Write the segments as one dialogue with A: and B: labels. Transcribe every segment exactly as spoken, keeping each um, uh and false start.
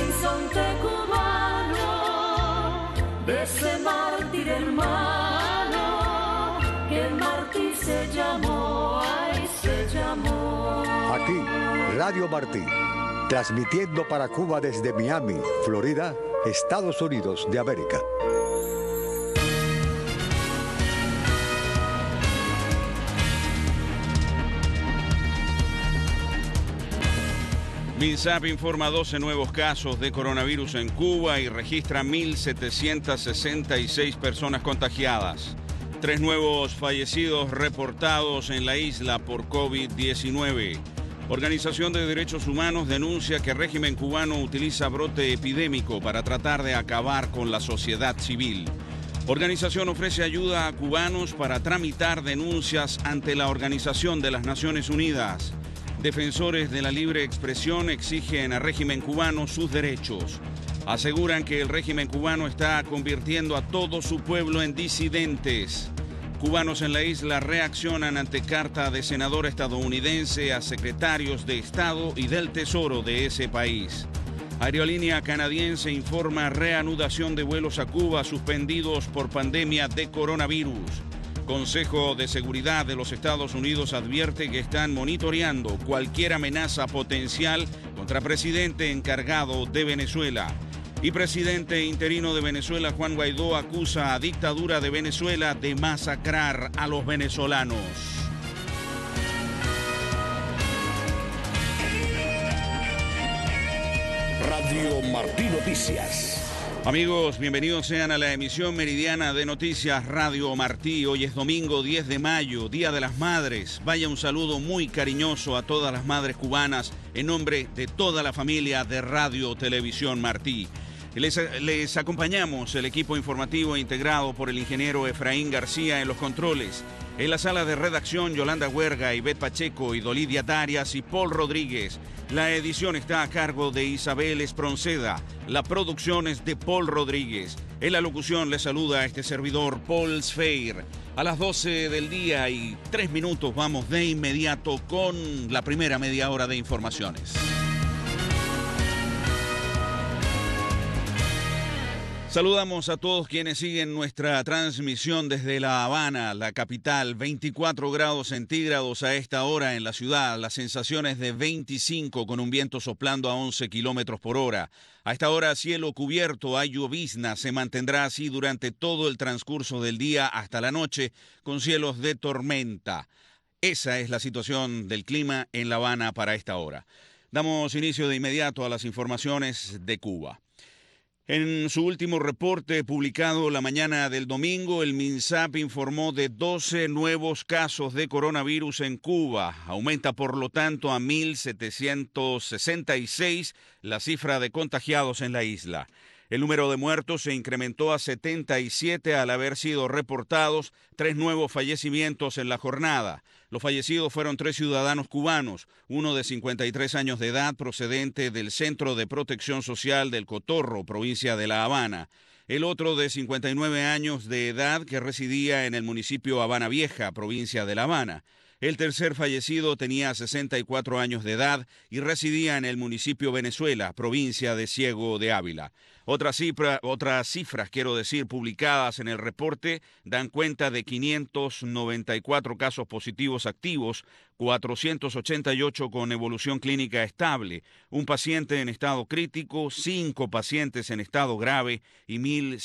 A: sinsonte cubano, de ese mártir hermano, que Martí se llamó, ay, se llamó.
B: Aquí, Radio Martí, transmitiendo para Cuba desde Miami, Florida, Estados Unidos de América.
C: MINSAP informa doce nuevos casos de coronavirus en Cuba y registra mil setecientas sesenta y seis personas contagiadas. Tres nuevos fallecidos reportados en la isla por COVID diecinueve. Organización de Derechos Humanos denuncia que el régimen cubano utiliza brote epidémico para tratar de acabar con la sociedad civil. Organización ofrece ayuda a cubanos para tramitar denuncias ante la Organización de las Naciones Unidas. Defensores de la libre expresión exigen al régimen cubano sus derechos. Aseguran que el régimen cubano está convirtiendo a todo su pueblo en disidentes. Cubanos en la isla reaccionan ante carta de senador estadounidense a secretarios de Estado y del Tesoro de ese país. Aerolínea canadiense informa reanudación de vuelos a Cuba suspendidos por pandemia de coronavirus. Consejo de Seguridad de los Estados Unidos advierte que están monitoreando cualquier amenaza potencial contra presidente encargado de Venezuela. Y presidente interino de Venezuela, Juan Guaidó, acusa a dictadura de Venezuela de masacrar a los venezolanos.
D: Radio Martí Noticias.
C: Amigos, bienvenidos sean a la emisión meridiana de Noticias Radio Martí. Hoy es domingo diez de mayo, Día de las Madres. Vaya un saludo muy cariñoso a todas las madres cubanas en nombre de toda la familia de Radio Televisión Martí. Les, les acompañamos el equipo informativo integrado por el ingeniero Efraín García en los controles. En la sala de redacción, Yolanda Huerga, Ivette Pacheco, Idolidia Darias y Paul Rodríguez. La edición está a cargo de Isabel Espronceda. La producción es de Paul Rodríguez. En la locución le saluda a este servidor, Paul Sfeir. A las doce del día y tres minutos vamos de inmediato con la primera media hora de informaciones. Saludamos a todos quienes siguen nuestra transmisión desde La Habana, la capital. veinticuatro grados centígrados a esta hora en la ciudad. Las sensaciones de veinticinco con un viento soplando a once kilómetros por hora. A esta hora cielo cubierto, hay llovizna. Se mantendrá así durante todo el transcurso del día hasta la noche con cielos de tormenta. Esa es la situación del clima en La Habana para esta hora. Damos inicio de inmediato a las informaciones de Cuba. En su último reporte publicado la mañana del domingo, el MINSAP informó de doce nuevos casos de coronavirus en Cuba. Aumenta, por lo tanto, a mil setecientos sesenta y seis la cifra de contagiados en la isla. El número de muertos se incrementó a setenta y siete al haber sido reportados tres nuevos fallecimientos en la jornada. Los fallecidos fueron tres ciudadanos cubanos, uno de cincuenta y tres años de edad procedente del Centro de Protección Social del Cotorro, provincia de La Habana. El otro de cincuenta y nueve años de edad que residía en el municipio Habana Vieja, provincia de La Habana. El tercer fallecido tenía sesenta y cuatro años de edad y residía en el municipio Venezuela, provincia de Ciego de Ávila. Otras cifra, otras cifras, quiero decir, publicadas en el reporte dan cuenta de quinientos noventa y cuatro casos positivos activos, cuatrocientos ochenta y ocho con evolución clínica estable, un paciente en estado crítico, cinco pacientes en estado grave y mil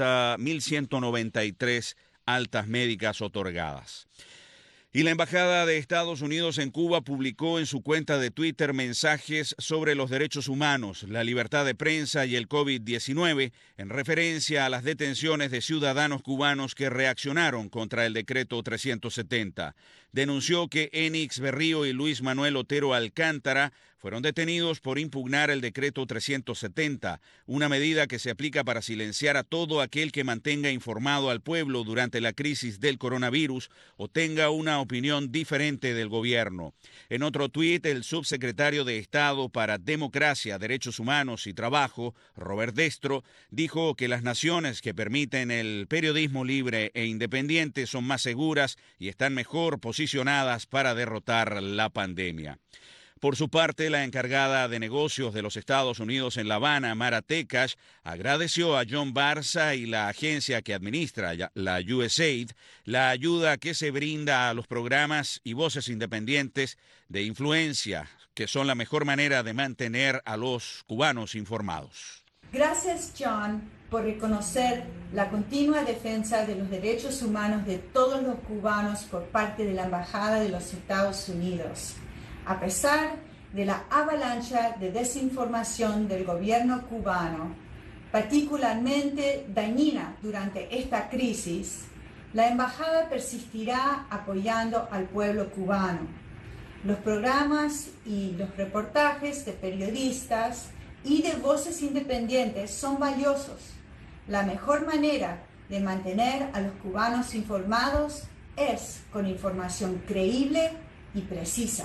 C: ciento noventa y tres altas médicas otorgadas. Y la Embajada de Estados Unidos en Cuba publicó en su cuenta de Twitter mensajes sobre los derechos humanos, la libertad de prensa y el COVID diecinueve en referencia a las detenciones de ciudadanos cubanos que reaccionaron contra el decreto trescientos setenta. Denunció que Enix Berrío y Luis Manuel Otero Alcántara fueron detenidos por impugnar el decreto trescientos setenta, una medida que se aplica para silenciar a todo aquel que mantenga informado al pueblo durante la crisis del coronavirus o tenga una opinión diferente del gobierno. En otro tuit, el subsecretario de Estado para Democracia, Derechos Humanos y Trabajo, Robert Destro, dijo que las naciones que permiten el periodismo libre e independiente son más seguras y están mejor posicionadas para derrotar la pandemia. Por su parte, la encargada de negocios de los Estados Unidos en La Habana, Mara Tekash, agradeció a John Barza y la agencia que administra la U S A I D la ayuda que se brinda a los programas y voces independientes de influencia, que son la mejor manera de mantener a los cubanos informados.
E: Gracias, John, por reconocer la continua defensa de los derechos humanos de todos los cubanos por parte de la Embajada de los Estados Unidos. A pesar de la avalancha de desinformación del gobierno cubano, particularmente dañina durante esta crisis, la Embajada persistirá apoyando al pueblo cubano. Los programas y los reportajes de periodistas y de voces independientes son valiosos. La mejor manera de mantener a los cubanos informados es con información creíble y precisa.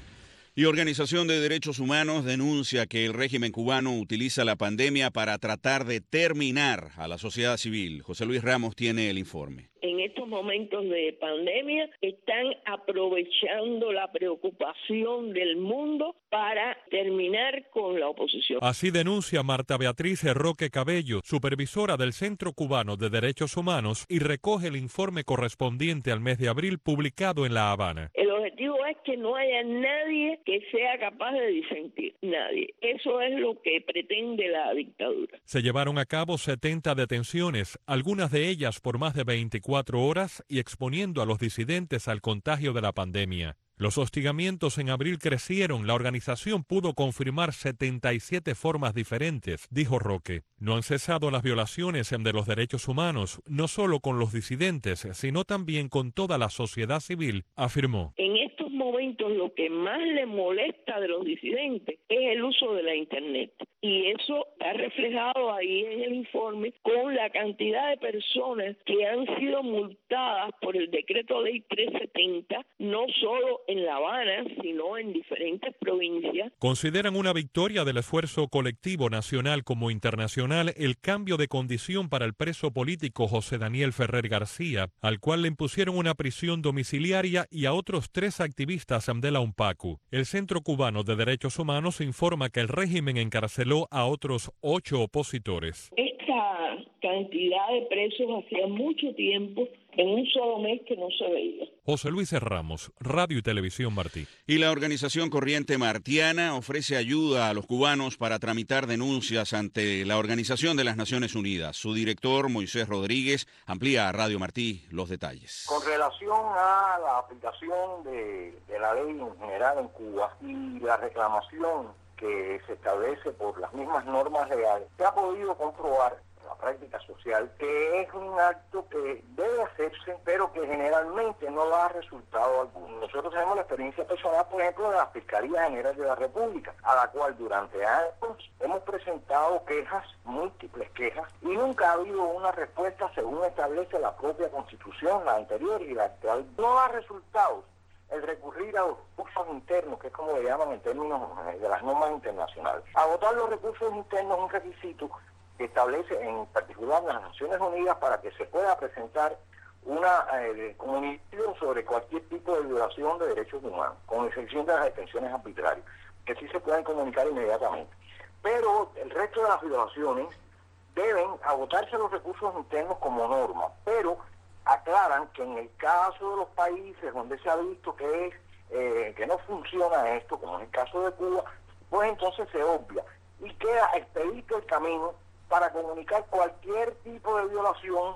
C: Y Organización de Derechos Humanos denuncia que el régimen cubano utiliza la pandemia para tratar de terminar a la sociedad civil. José Luis Ramos tiene el informe.
F: En estos momentos de pandemia están aprovechando la preocupación del mundo para terminar con la oposición.
G: Así denuncia Marta Beatriz Roque Cabello, supervisora del Centro Cubano de Derechos Humanos, y recoge el informe correspondiente al mes de abril publicado en La Habana.
F: El objetivo es que no haya nadie que sea capaz de disentir, nadie. Eso es lo que pretende la dictadura.
G: Se llevaron a cabo setenta detenciones, algunas de ellas por más de veinticuatro horas y exponiendo a los disidentes al contagio de la pandemia. Los hostigamientos en abril crecieron. La organización pudo confirmar setenta y siete formas diferentes, dijo Roque. No han cesado las violaciones de los derechos humanos, no solo con los disidentes, sino también con toda la sociedad civil, afirmó.
F: En estos momentos lo que más le molesta de los disidentes es el uso de la Internet. Y eso está reflejado ahí en el informe con la cantidad de personas que han sido multadas por el decreto ley trescientos setenta, no solo en La Habana, sino en diferentes provincias.
G: Consideran una victoria del esfuerzo colectivo nacional como internacional el cambio de condición para el preso político José Daniel Ferrer García, al cual le impusieron una prisión domiciliaria, y a otros tres activistas de la UNPACU. El Centro Cubano de Derechos Humanos informa que el régimen encarceló a otros ocho opositores.
F: Esta cantidad de presos hacía mucho tiempo, en un solo mes, que no se veía.
G: José Luis Ramos, Radio y Televisión Martí.
C: Y la organización Corriente Martiana ofrece ayuda a los cubanos para tramitar denuncias ante la Organización de las Naciones Unidas. Su director, Moisés Rodríguez, amplía a Radio Martí los detalles.
H: Con relación a la aplicación de, de la ley en general en Cuba y la reclamación que se establece por las mismas normas legales, se ha podido comprobar la práctica social que es un acto que debe hacerse, pero que generalmente no da resultado alguno. Nosotros tenemos la experiencia personal, por ejemplo, de la Fiscalía General de la República, a la cual durante años hemos presentado quejas, múltiples quejas, y nunca ha habido una respuesta según establece la propia Constitución, la anterior y la actual. No da resultados el recurrir a los recursos internos, que es como le llaman en términos de las normas internacionales. Agotar los recursos internos es un requisito que establece en particular las Naciones Unidas para que se pueda presentar una eh, comunicación sobre cualquier tipo de violación de derechos humanos, con excepción de las detenciones arbitrarias, que sí se pueden comunicar inmediatamente. Pero el resto de las violaciones deben agotarse los recursos internos como norma, pero aclaran que en el caso de los países donde se ha visto que es eh, que no funciona esto, como en el caso de Cuba, pues entonces se obvia y queda expedito el camino para comunicar cualquier tipo de violación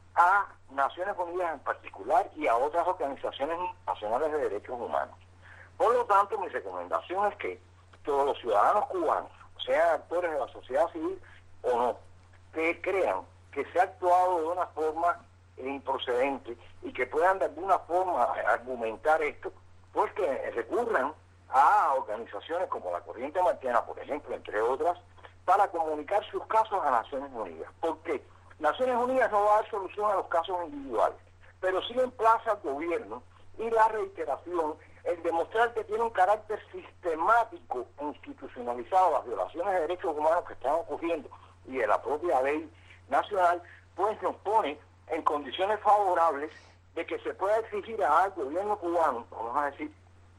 H: a Naciones Unidas en particular y a otras organizaciones internacionales de derechos humanos. Por lo tanto, mi recomendación es que todos los ciudadanos cubanos, sean actores de la sociedad civil o no, que crean que se ha actuado de una forma improcedente y que puedan de alguna forma argumentar esto, pues que recurran a organizaciones como la Corriente Martiana, por ejemplo, entre otras, para comunicar sus casos a Naciones Unidas. ¿Por qué? Naciones Unidas no va a dar solución a los casos individuales, pero sí emplaza al gobierno y la reiteración, el demostrar que tiene un carácter sistemático e institucionalizado las violaciones de derechos humanos que están ocurriendo y de la propia ley nacional, pues nos pone en condiciones favorables de que se pueda exigir al gobierno cubano, vamos a decir,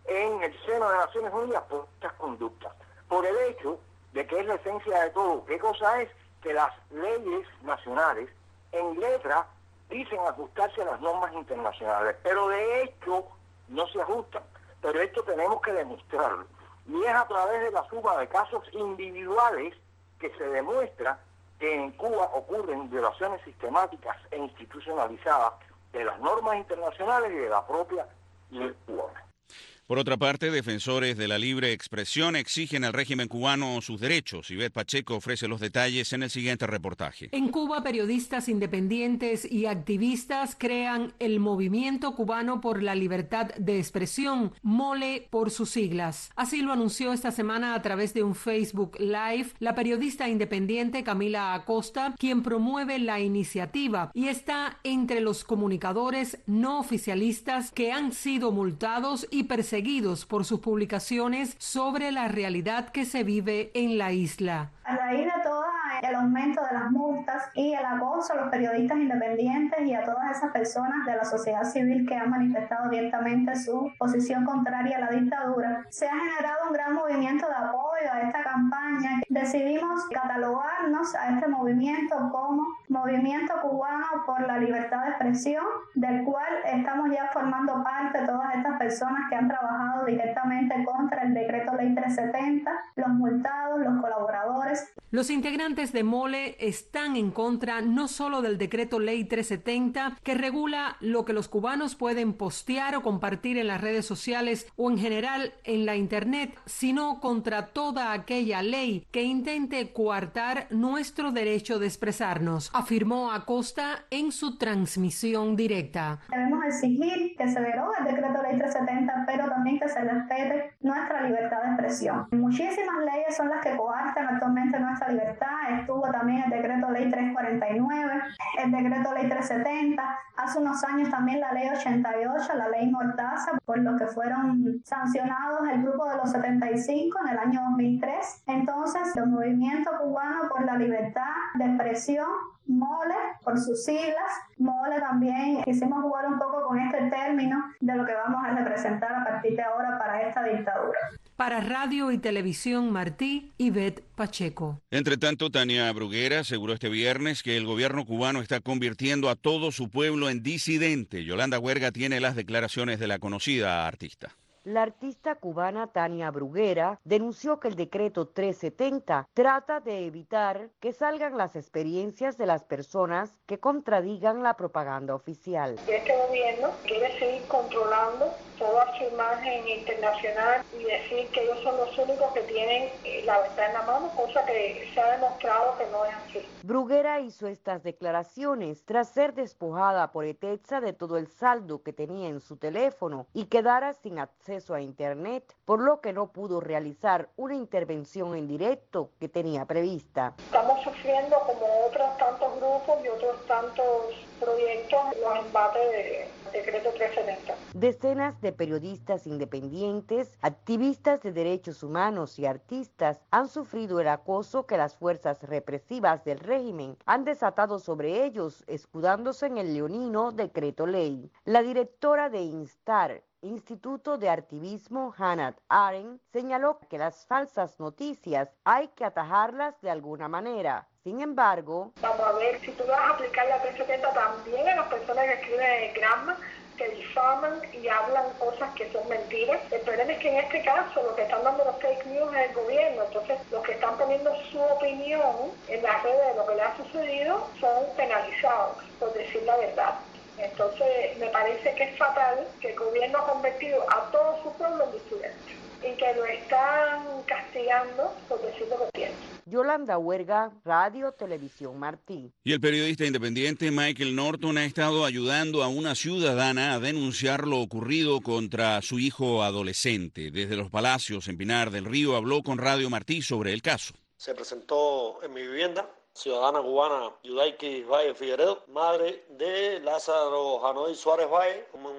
H: en el seno de Naciones Unidas por estas conductas, por el hecho de que es la esencia de todo. ¿Qué cosa es? Que las leyes nacionales en letra dicen ajustarse a las normas internacionales, pero de hecho no se ajustan. Pero esto tenemos que demostrarlo. Y es a través de la suma de casos individuales que se demuestra que en Cuba ocurren violaciones sistemáticas e institucionalizadas de las normas internacionales y de la propia ley cubana.
C: Por otra parte, defensores de la libre expresión exigen al régimen cubano sus derechos. Ivette Pacheco ofrece los detalles en el siguiente reportaje.
I: En Cuba, periodistas independientes y activistas crean el Movimiento Cubano por la Libertad de Expresión, MOLE por sus siglas. Así lo anunció esta semana a través de un Facebook Live la periodista independiente Camila Acosta, quien promueve la iniciativa y está entre los comunicadores no oficialistas que han sido multados y perseguidos seguidos por sus publicaciones sobre la realidad que se vive en la isla.
J: A raíz de todo el aumento de las multas y el acoso a los periodistas independientes y a todas esas personas de la sociedad civil que han manifestado abiertamente su posición contraria a la dictadura, se ha generado un gran movimiento de apoyo a esta campaña. Decidimos catalogarnos a este movimiento como Movimiento Cubano por la Libertad de Expresión, del cual estamos ya formando parte todas estas personas que han trabajado directamente contra el decreto ley trescientos setenta, los multados, los colaboradores.
I: Los integrantes de MOLE están en contra no solo del decreto ley trescientos setenta, que regula lo que los cubanos pueden postear o compartir en las redes sociales o en general en la internet, sino contra toda aquella ley que intente coartar nuestro derecho de expresarnos, afirmó Acosta en su transmisión directa.
J: Debemos exigir que se derogue el decreto ley trescientos setenta, pero también que se respete nuestra libertad de expresión. Muchísimas leyes son las que coartan actualmente nuestra libertad. Estuvo también el decreto ley trescientos cuarenta y nueve, el decreto ley trescientos setenta, hace unos años también la ley ochenta y ocho, la ley Mordaza, por lo que fueron sancionados el grupo de los setenta y cinco en el año dos mil tres. Entonces, el Movimiento Cubano por la Libertad de Expresión, MOLE, por sus siglas, MOLE también quisimos jugar un poco con este término de lo que vamos a representar a partir de ahora para esta dictadura.
I: Para Radio y Televisión Martí, Ivette Pacheco.
C: Entre tanto, Tania Bruguera aseguró este viernes que el gobierno cubano está convirtiendo a todo su pueblo en disidente. Yolanda Huerga tiene las declaraciones de la conocida artista.
K: La artista cubana Tania Bruguera denunció que el decreto trescientos setenta trata de evitar que salgan las experiencias de las personas que contradigan la propaganda oficial.
L: Este gobierno quiere seguir controlando toda su imagen internacional y decir que ellos son los únicos que tienen la verdad en la mano, cosa que se ha demostrado que no es así.
K: Bruguera hizo estas declaraciones tras ser despojada por ETEXA de todo el saldo que tenía en su teléfono y quedara sin acceso a internet, por lo que no pudo realizar una intervención en directo que tenía prevista.
L: Estamos sufriendo, como otros tantos grupos y otros tantos proyectos, los embates del decreto trescientos setenta.
K: Decenas de periodistas independientes, activistas de derechos humanos y artistas han sufrido el acoso que las fuerzas represivas del régimen han desatado sobre ellos, escudándose en el leonino decreto ley. La directora de Instar, Instituto de Activismo, Hannah Arendt, señaló que las falsas noticias hay que atajarlas de alguna manera. Sin embargo,
L: vamos a ver si tú vas a aplicar la trescientos setenta también a las personas que escriben en el Gramma, que difaman y hablan cosas que son mentiras. El problema es que en este caso lo que están dando los fake news es el gobierno. Entonces, los que están poniendo su opinión en las redes de lo que le ha sucedido son penalizados, por decir la verdad. Entonces, me parece que es fatal que el gobierno ha convertido a todo su pueblo en disidente y que lo están castigando por decir lo que piensa.
K: Yolanda Huerga, Radio Televisión Martí.
C: Y el periodista independiente Michael Norton ha estado ayudando a una ciudadana a denunciar lo ocurrido contra su hijo adolescente. Desde los Palacios, en Pinar del Río, habló con Radio Martí sobre el caso.
M: Se presentó en mi vivienda, ciudadana cubana Yudaiki Valle Figueredo, madre de Lázaro Janoy Suárez Valle, un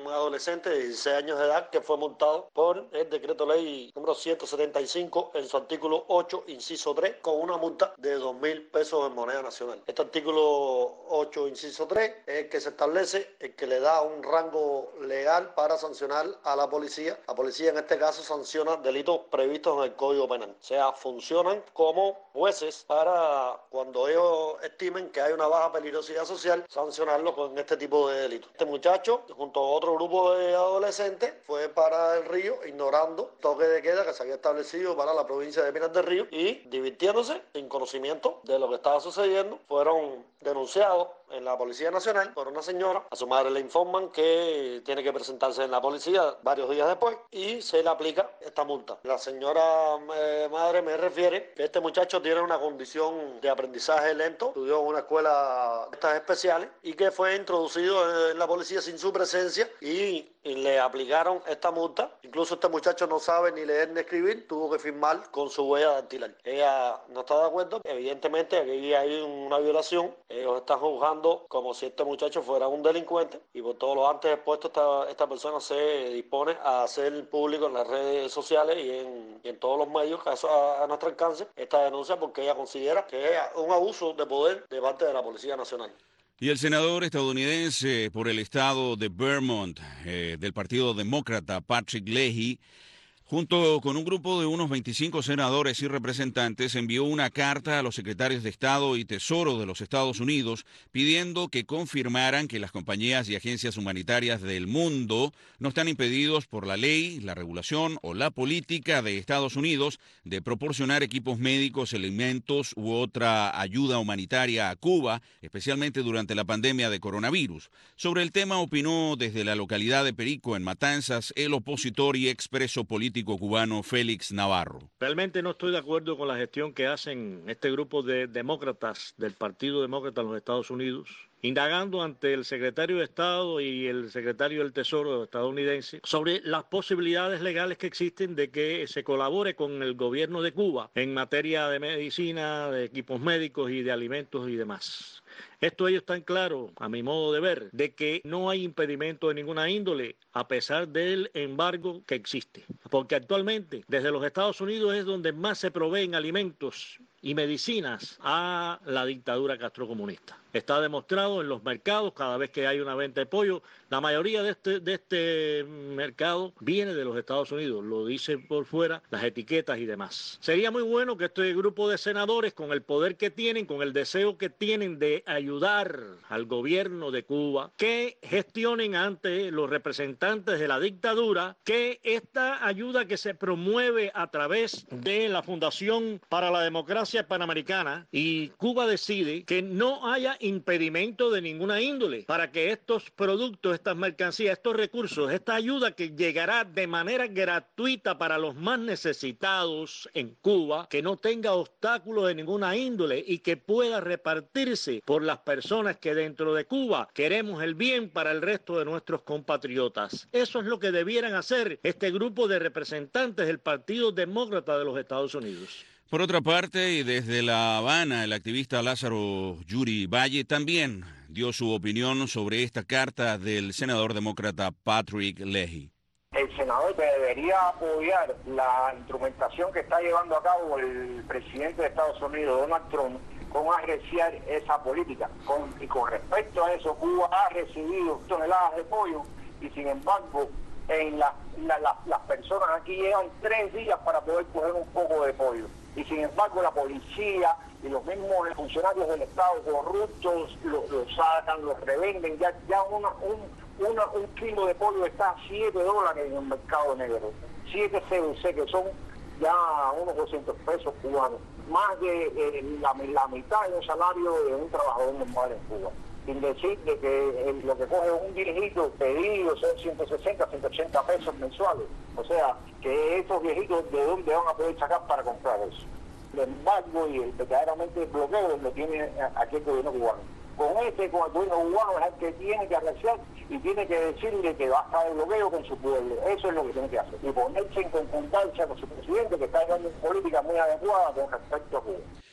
M: un adolescente de dieciséis años de edad que fue multado por el decreto ley número ciento setenta y cinco en su artículo ocho, inciso tres, con una multa de dos mil pesos en moneda nacional. Este artículo ocho, inciso tres, es el que se establece, el que le da un rango legal para sancionar a la policía. La policía en este caso sanciona delitos previstos en el Código Penal. O sea, funcionan como jueces para, cuando ellos estimen que hay una baja peligrosidad social, sancionarlo con este tipo de delitos. Este muchacho, junto a otro grupo de adolescentes, fue para el Río ignorando el toque de queda que se había establecido para la provincia de Pinar del Río y divirtiéndose sin conocimiento de lo que estaba sucediendo. Fueron denunciados en la Policía Nacional por una señora. A su madre le informan que tiene que presentarse en la policía varios días después y se le aplica esta multa. La señora eh, madre me refiere que este muchacho tiene una condición de aprendizaje lento, estudió en una escuela de estas especiales y que fue introducido en la policía sin su presencia y, y le aplicaron esta multa. Incluso este muchacho no sabe ni leer ni escribir, tuvo que firmar con su huella dactilar. Ella no está de acuerdo, evidentemente aquí hay una violación, ellos están juzgando como si este muchacho fuera un delincuente y por todos los antes expuestos esta, esta persona se dispone a hacer público en las redes sociales y en, y en todos los medios que a, a nuestro alcance esta denuncia porque ella considera que es un abuso de poder de parte de la Policía Nacional.
C: Y el senador estadounidense por el estado de Vermont eh, del Partido Demócrata, Patrick Leahy, junto con un grupo de unos veinticinco senadores y representantes, envió una carta a los secretarios de Estado y Tesoro de los Estados Unidos pidiendo que confirmaran que las compañías y agencias humanitarias del mundo no están impedidos por la ley, la regulación o la política de Estados Unidos de proporcionar equipos médicos, alimentos u otra ayuda humanitaria a Cuba, especialmente durante la pandemia de coronavirus. Sobre el tema opinó desde la localidad de Perico, en Matanzas, el opositor y expreso político cubano Félix Navarro.
N: Realmente no estoy de acuerdo con la gestión que hacen este grupo de demócratas del Partido Demócrata en los Estados Unidos, indagando ante el secretario de Estado y el secretario del Tesoro estadounidense sobre las posibilidades legales que existen de que se colabore con el gobierno de Cuba en materia de medicina, de equipos médicos y de alimentos y demás. Esto ellos están claros, a mi modo de ver, de que no hay impedimento de ninguna índole, a pesar del embargo que existe. Porque actualmente, desde los Estados Unidos es donde más se proveen alimentos y medicinas a la dictadura castrocomunista. Está demostrado en los mercados, cada vez que hay una venta de pollo, la mayoría de este, de este mercado viene de los Estados Unidos, lo dicen por fuera las etiquetas y demás. Sería muy bueno que este grupo de senadores, con el poder que tienen, con el deseo que tienen de ayudar al gobierno de Cuba, que gestionen ante los representantes de la dictadura que esta ayuda que se promueve a través de la Fundación para la Democracia Panamericana y Cuba Decide, que no haya impedimento de ninguna índole para que estos productos, estas mercancías, estos recursos, esta ayuda que llegará de manera gratuita para los más necesitados en Cuba, que no tenga obstáculos de ninguna índole y que pueda repartirse por las personas que dentro de Cuba queremos el bien para el resto de nuestros compatriotas. Eso es lo que debieran hacer este grupo de representantes del Partido Demócrata de los Estados Unidos.
C: Por otra parte, y desde La Habana, el activista Lázaro Yuri Valle también dio su opinión sobre esta carta del senador demócrata Patrick Leahy.
H: El senador debería apoyar la instrumentación que está llevando a cabo el presidente de Estados Unidos, Donald Trump, con agresiar esa política. Con, y con respecto a eso, Cuba ha recibido toneladas de pollo y sin embargo, en la, la, la, las personas aquí llevan tres días para poder coger un poco de pollo. Y sin embargo la policía y los mismos funcionarios del Estado corruptos lo, lo sacan, los revenden. Ya, ya una, un, una, un kilo de pollo está a siete dólares en el mercado negro. siete C B C, que son ya unos doscientos pesos cubanos. Más de eh, la, la mitad de un salario de un trabajador normal en Cuba. Sin decir de que eh, lo que coge un viejito pedido son ciento sesenta, ciento ochenta pesos mensuales. O sea, que estos viejitos, ¿de dónde van a poder sacar para comprar eso? El embargo y el, verdaderamente el bloqueo lo tiene aquí el gobierno cubano. Con este, con el gobierno cubano es el que tiene que arreciar y tiene que decirle que va a estar el bloqueo con su pueblo. Eso es lo que tiene que hacer. Y ponerse en concordancia con su presidente, que está llevando una política muy adecuada con respecto a Cuba.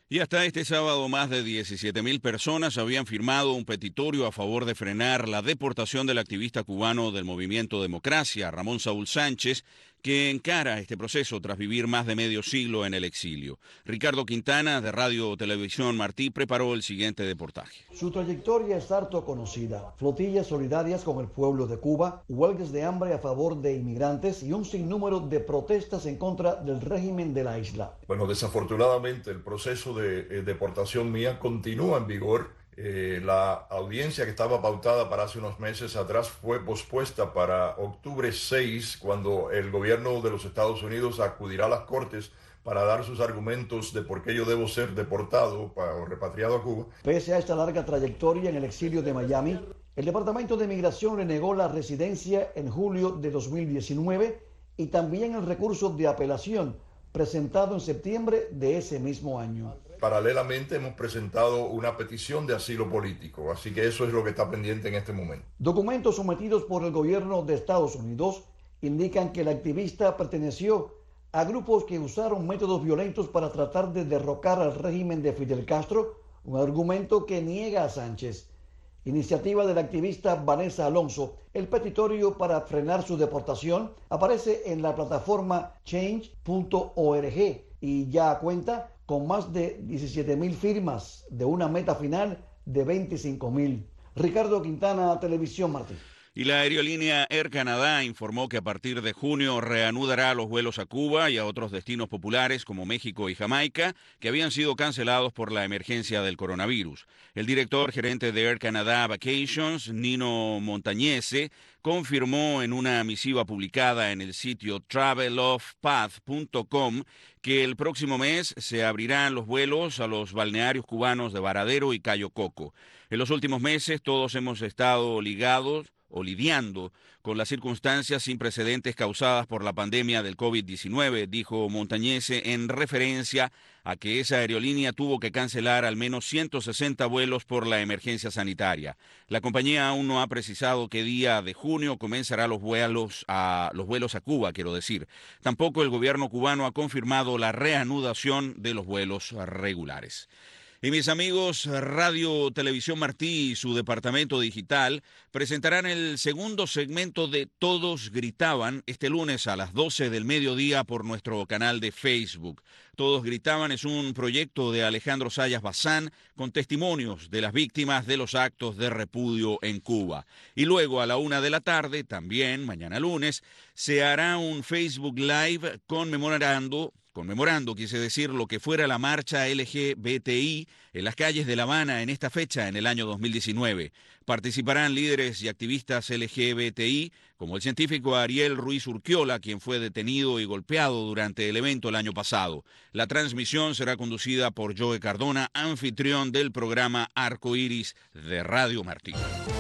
C: Y hasta este sábado más de diecisiete mil personas habían firmado un petitorio a favor de frenar la deportación del activista cubano del Movimiento Democracia, Ramón Saúl Sánchez, que encara este proceso tras vivir más de medio siglo en el exilio. Ricardo Quintana, de Radio Televisión Martí, preparó el siguiente reportaje.
O: Su trayectoria es harto conocida. Flotillas solidarias con el pueblo de Cuba, huelgas de hambre a favor de inmigrantes y un sinnúmero de protestas en contra del régimen de la isla.
P: Bueno, desafortunadamente el proceso de eh, deportación mía continúa en vigor. Eh, la audiencia que estaba pautada para hace unos meses atrás fue pospuesta para octubre seis, cuando el gobierno de los Estados Unidos acudirá a las cortes para dar sus argumentos de por qué yo debo ser deportado o repatriado a Cuba.
O: Pese a esta larga trayectoria en el exilio de Miami, el Departamento de Migración le negó la residencia en julio de dos mil diecinueve y también el recurso de apelación presentado en septiembre de ese mismo año.
P: Paralelamente hemos presentado una petición de asilo político, así que eso es lo que está pendiente en este momento.
O: Documentos sometidos por el gobierno de Estados Unidos indican que el activista perteneció a grupos que usaron métodos violentos para tratar de derrocar al régimen de Fidel Castro, un argumento que niega a Sánchez. Iniciativa de la activista Vanessa Alonso, el petitorio para frenar su deportación aparece en la plataforma change punto org y ya cuenta con más de diecisiete mil firmas de una meta final de veinticinco mil. Ricardo Quintana, Televisión Martí.
C: Y la aerolínea Air Canada informó que a partir de junio reanudará los vuelos a Cuba y a otros destinos populares como México y Jamaica, que habían sido cancelados por la emergencia del coronavirus. El director gerente de Air Canada Vacations, Nino Montañese, confirmó en una misiva publicada en el sitio travel of path punto com que el próximo mes se abrirán los vuelos a los balnearios cubanos de Varadero y Cayo Coco. En los últimos meses todos hemos estado ligados o lidiando con las circunstancias sin precedentes causadas por la pandemia del COVID diecinueve, dijo Montañese en referencia a que esa aerolínea tuvo que cancelar al menos ciento sesenta vuelos por la emergencia sanitaria. La compañía aún no ha precisado qué día de junio comenzará los vuelos a, los vuelos a Cuba, quiero decir. Tampoco el gobierno cubano ha confirmado la reanudación de los vuelos regulares. Y mis amigos, Radio Televisión Martí y su departamento digital presentarán el segundo segmento de Todos Gritaban este lunes a las doce del mediodía por nuestro canal de Facebook. Todos Gritaban es un proyecto de Alejandro Sayas Bazán con testimonios de las víctimas de los actos de repudio en Cuba. Y luego a la una de la tarde, también mañana lunes, se hará un Facebook Live conmemorando Conmemorando, quise decir, lo que fuera la marcha L G B T I en las calles de La Habana en esta fecha, en el año dos mil diecinueve. Participarán líderes y activistas L G B T I, como el científico Ariel Ruiz Urquiola, quien fue detenido y golpeado durante el evento el año pasado. La transmisión será conducida por Joe Cardona, anfitrión del programa Arco Iris de Radio Martí.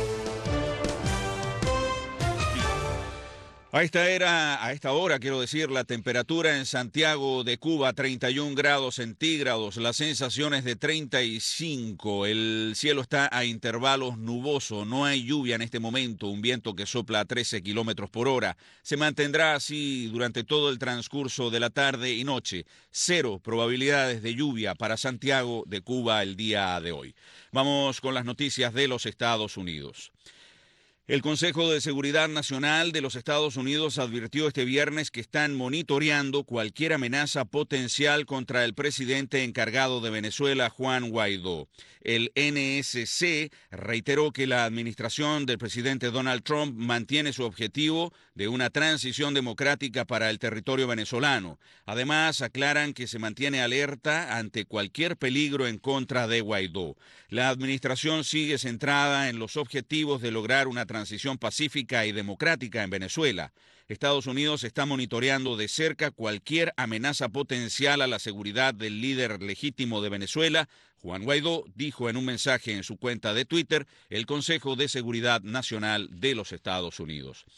C: A esta, era, a esta hora, quiero decir, la temperatura en Santiago de Cuba, treinta y un grados centígrados, las sensaciones de treinta y cinco, el cielo está a intervalos nuboso, no hay lluvia en este momento, un viento que sopla a trece kilómetros por hora, se mantendrá así durante todo el transcurso de la tarde y noche, cero probabilidades de lluvia para Santiago de Cuba el día de hoy. Vamos con las noticias de los Estados Unidos. El Consejo de Seguridad Nacional de los Estados Unidos advirtió este viernes que están monitoreando cualquier amenaza potencial contra el presidente encargado de Venezuela, Juan Guaidó. El N S C reiteró que la administración del presidente Donald Trump mantiene su objetivo de una transición democrática para el territorio venezolano. Además, aclaran que se mantiene alerta ante cualquier peligro en contra de Guaidó. La administración sigue centrada en los objetivos de lograr una transición pacífica y democrática en Venezuela. Estados Unidos está monitoreando de cerca cualquier amenaza potencial a la seguridad del líder legítimo de Venezuela, Juan Guaidó, dijo en un mensaje en su cuenta de Twitter el Consejo de Seguridad Nacional de los Estados Unidos.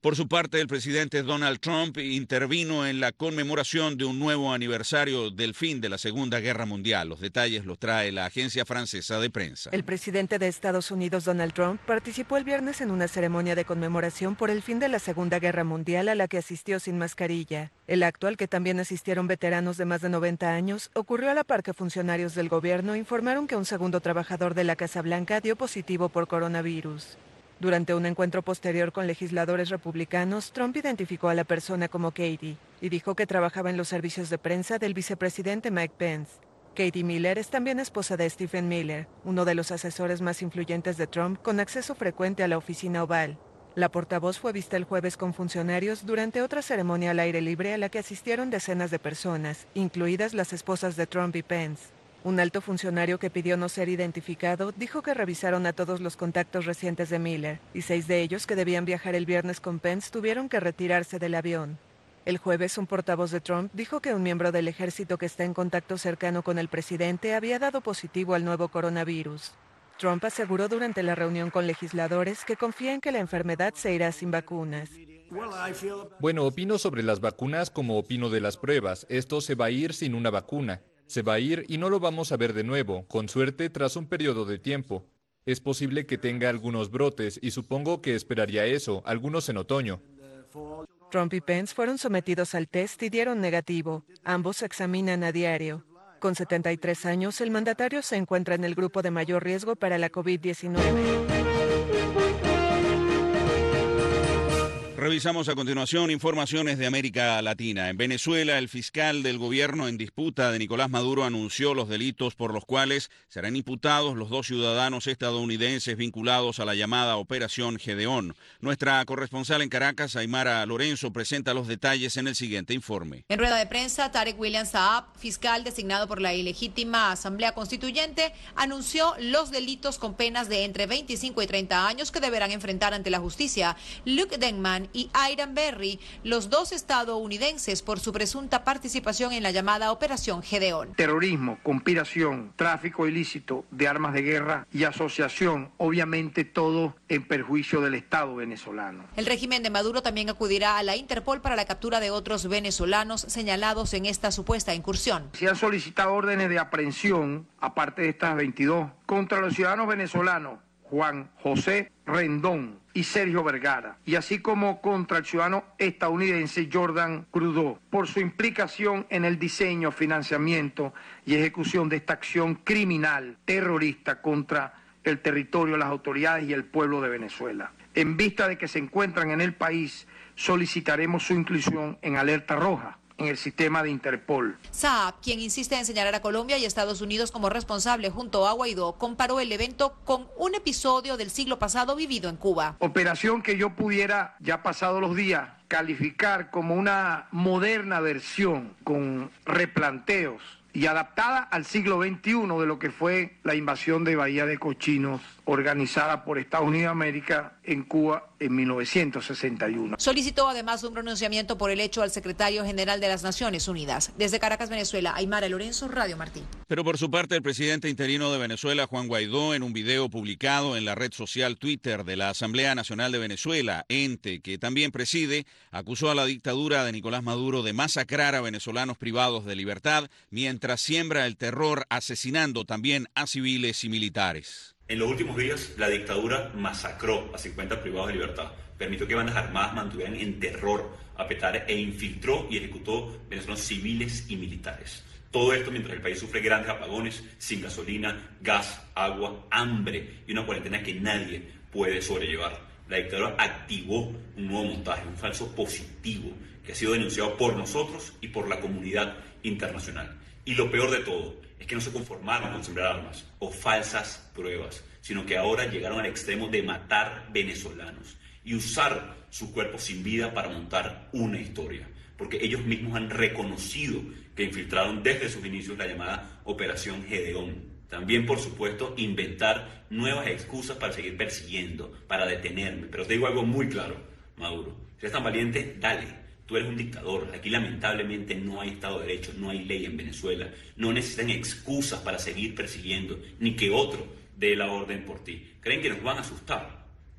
C: Por su parte, el presidente Donald Trump intervino en la conmemoración de un nuevo aniversario del fin de la Segunda Guerra Mundial. Los detalles los trae la agencia francesa de prensa.
Q: El presidente de Estados Unidos, Donald Trump, participó el viernes en una ceremonia de conmemoración por el fin de la Segunda Guerra Mundial a la que asistió sin mascarilla. El acto, al que también asistieron veteranos de más de noventa años, ocurrió a la par que funcionarios del gobierno informaron que un segundo trabajador de la Casa Blanca dio positivo por coronavirus. Durante un encuentro posterior con legisladores republicanos, Trump identificó a la persona como Katie y dijo que trabajaba en los servicios de prensa del vicepresidente Mike Pence. Katie Miller es también esposa de Stephen Miller, uno de los asesores más influyentes de Trump con acceso frecuente a la oficina oval. La portavoz fue vista el jueves con funcionarios durante otra ceremonia al aire libre a la que asistieron decenas de personas, incluidas las esposas de Trump y Pence. Un alto funcionario que pidió no ser identificado dijo que revisaron a todos los contactos recientes de Miller y seis de ellos que debían viajar el viernes con Pence tuvieron que retirarse del avión. El jueves, un portavoz de Trump dijo que un miembro del ejército que está en contacto cercano con el presidente había dado positivo al nuevo coronavirus. Trump aseguró durante la reunión con legisladores que confía en que la enfermedad se irá sin vacunas.
R: Bueno, opino sobre las vacunas como opino de las pruebas. Esto se va a ir sin una vacuna. Se va a ir y no lo vamos a ver de nuevo, con suerte tras un periodo de tiempo. Es posible que tenga algunos brotes y supongo que esperaría eso, algunos en otoño.
Q: Trump y Pence fueron sometidos al test y dieron negativo. Ambos se examinan a diario. Con setenta y tres años, el mandatario se encuentra en el grupo de mayor riesgo para la COVID diecinueve.
C: Revisamos a continuación informaciones de América Latina. En Venezuela, el fiscal del gobierno en disputa de Nicolás Maduro anunció los delitos por los cuales serán imputados los dos ciudadanos estadounidenses vinculados a la llamada Operación Gedeón. Nuestra corresponsal en Caracas, Aymara Lorenzo, presenta los detalles en el siguiente informe.
S: En rueda de prensa, Tarek William Saab, fiscal designado por la ilegítima Asamblea Constituyente, anunció los delitos con penas de entre veinticinco y treinta años que deberán enfrentar ante la justicia Luke Denman y Aidan Berry, los dos estadounidenses, por su presunta participación en la llamada Operación Gedeón.
T: Terrorismo, conspiración, tráfico ilícito de armas de guerra y asociación, obviamente todo en perjuicio del Estado venezolano.
S: El régimen de Maduro también acudirá a la Interpol para la captura de otros venezolanos señalados en esta supuesta incursión.
T: Se han solicitado órdenes de aprehensión, aparte de estas veintidós, contra los ciudadanos venezolanos Juan José Rendón y Sergio Vergara, y así como contra el ciudadano estadounidense Jordan Trudeau, por su implicación en el diseño, financiamiento y ejecución de esta acción criminal terrorista contra el territorio, las autoridades y el pueblo de Venezuela. En vista de que se encuentran en el país, solicitaremos su inclusión en alerta roja en el sistema de Interpol.
S: Saab, quien insiste en señalar a Colombia y Estados Unidos como responsable junto a Guaidó, comparó el evento con un episodio del siglo pasado vivido en Cuba.
T: Operación que yo pudiera, ya pasados los días, calificar como una moderna versión con replanteos y adaptada al siglo veintiuno de lo que fue la invasión de Bahía de Cochinos organizada por Estados Unidos de América en Cuba en mil novecientos sesenta y uno.
S: Solicitó además un pronunciamiento por el hecho al secretario general de las Naciones Unidas. Desde Caracas, Venezuela, Aymara Lorenzo, Radio Martí.
C: Pero por su parte, el presidente interino de Venezuela, Juan Guaidó, en un video publicado en la red social Twitter de la Asamblea Nacional de Venezuela, ente que también preside, acusó a la dictadura de Nicolás Maduro de masacrar a venezolanos privados de libertad mientras siembra el terror, asesinando también a civiles y militares.
U: En los últimos días, la dictadura masacró a cincuenta privados de libertad, permitió que bandas armadas mantuvieran en terror a Petare e infiltró y ejecutó venezolanos civiles y militares. Todo esto mientras el país sufre grandes apagones, sin gasolina, gas, agua, hambre y una cuarentena que nadie puede sobrellevar. La dictadura activó un nuevo montaje, un falso positivo, que ha sido denunciado por nosotros y por la comunidad internacional. Y lo peor de todo es que no se conformaron con sembrar armas o falsas pruebas, sino que ahora llegaron al extremo de matar venezolanos y usar su cuerpo sin vida para montar una historia, porque ellos mismos han reconocido que infiltraron desde sus inicios la llamada Operación Gedeón. También, por supuesto, inventar nuevas excusas para seguir persiguiendo, para detenerme. Pero te digo algo muy claro, Maduro, si eres tan valiente, dale. Tú eres un dictador. Aquí lamentablemente no hay Estado de Derecho, no hay ley en Venezuela. No necesitan excusas para seguir persiguiendo, ni que otro dé la orden por ti. Creen que nos van a asustar.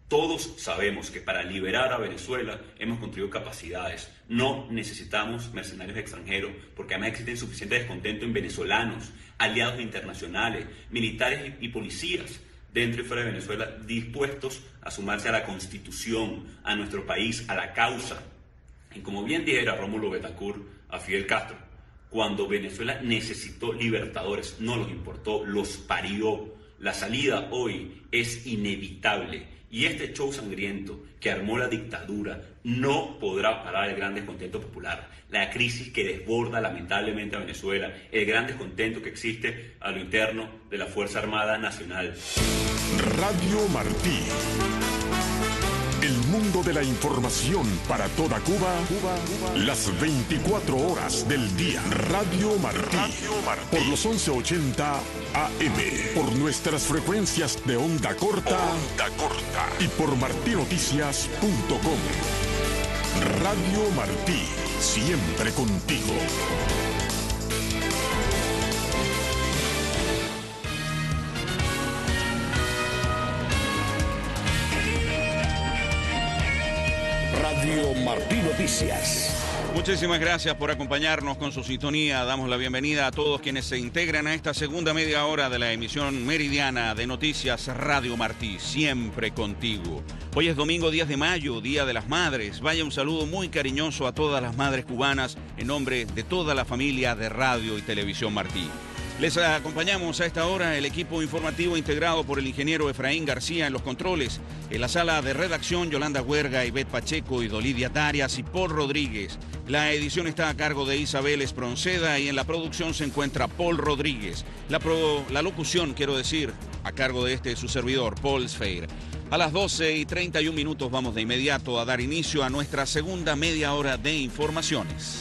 U: Todos sabemos que para liberar a Venezuela hemos construido capacidades. No necesitamos mercenarios extranjeros, porque además existen suficiente descontento en venezolanos, aliados internacionales, militares y policías dentro y fuera de Venezuela dispuestos a sumarse a la Constitución, a nuestro país, a la causa. Y como bien dijera Rómulo Betancourt a Fidel Castro, cuando Venezuela necesitó libertadores, no los importó, los parió. La salida hoy es inevitable. Y este show sangriento que armó la dictadura no podrá parar el gran descontento popular, la crisis que desborda lamentablemente a Venezuela, el gran descontento que existe a lo interno de la Fuerza Armada Nacional.
D: Radio Martí. El mundo de la información para toda Cuba, Cuba, Cuba. Las veinticuatro horas del día. Radio Martí. Radio Martí. Por los once ochenta A M. Por nuestras frecuencias de onda corta. Onda corta. Y por martinoticias punto com. Radio Martí. Siempre contigo. Radio Martí Noticias.
C: Muchísimas gracias por acompañarnos con su sintonía. Damos la bienvenida a todos quienes se integran a esta segunda media hora de la emisión meridiana de Noticias Radio Martí, siempre contigo. Hoy es domingo diez de mayo, Día de las Madres. Vaya un saludo muy cariñoso a todas las madres cubanas en nombre de toda la familia de Radio y Televisión Martí. Les acompañamos a esta hora el equipo informativo integrado por el ingeniero Efraín García en los controles. En la sala de redacción, Yolanda Huerga, Ivette Pacheco y Dolidia Tarias y Paul Rodríguez. La edición está a cargo de Isabel Espronceda y en la producción se encuentra Paul Rodríguez. La, pro, la locución, quiero decir, a cargo de este su servidor, Paul Sfeir. A las doce y treinta y un minutos vamos de inmediato a dar inicio a nuestra segunda media hora de informaciones.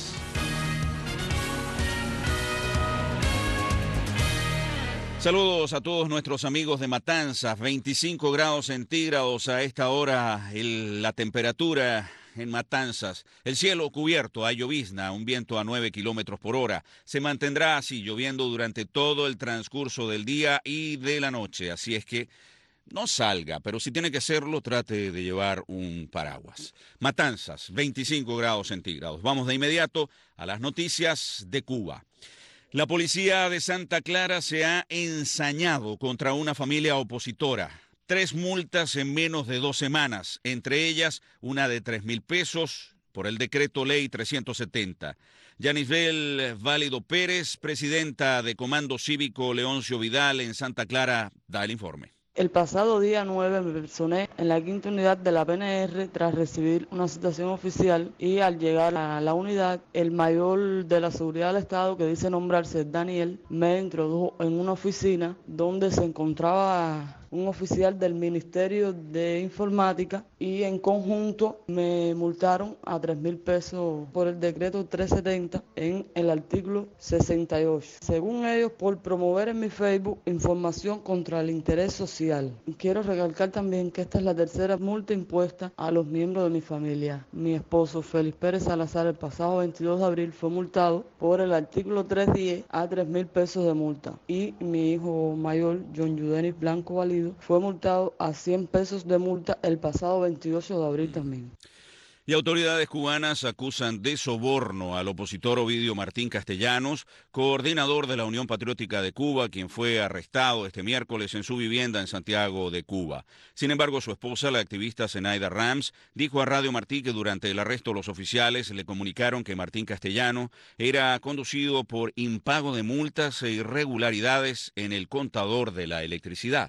C: Saludos a todos nuestros amigos de Matanzas, veinticinco grados centígrados a esta hora el, la temperatura en Matanzas. El cielo cubierto, hay llovizna, un viento a nueve kilómetros por hora. Se mantendrá así lloviendo durante todo el transcurso del día y de la noche, así es que no salga, pero si tiene que hacerlo, trate de llevar un paraguas. Matanzas, veinticinco grados centígrados. Vamos de inmediato a las noticias de Cuba. La policía de Santa Clara se ha ensañado contra una familia opositora. Tres multas en menos de dos semanas, entre ellas una de tres mil pesos por el decreto ley trescientos setenta. Yanisbel Válido Pérez, presidenta de Comando Cívico Leoncio Vidal en Santa Clara, da el informe.
A: El pasado día nueve me personé en la quinta unidad de la P N R tras recibir una citación oficial y al llegar a la unidad, el mayor de la seguridad del Estado, que dice nombrarse Daniel, me introdujo en una oficina donde se encontraba un oficial del Ministerio de Informática y en conjunto me multaron a tres mil pesos por el decreto trescientos setenta en el artículo sesenta y ocho. Según ellos, por promover en mi Facebook información contra el interés social. Quiero recalcar también que esta es la tercera multa impuesta a los miembros de mi familia. Mi esposo Félix Pérez Salazar el pasado veintidós de abril fue multado por el artículo trescientos diez a tres mil pesos de multa y mi hijo mayor John Yudenis Blanco Valido fue multado a cien pesos de multa el pasado veintiocho de abril también.
C: Y autoridades cubanas acusan de soborno al opositor Ovidio Martín Castellanos, coordinador de la Unión Patriótica de Cuba, quien fue arrestado este miércoles en su vivienda en Santiago de Cuba. Sin embargo, su esposa, la activista Zenaida Rams, dijo a Radio Martí que durante el arresto los oficiales le comunicaron que Martín Castellano era conducido por impago de multas e irregularidades en el contador de la electricidad.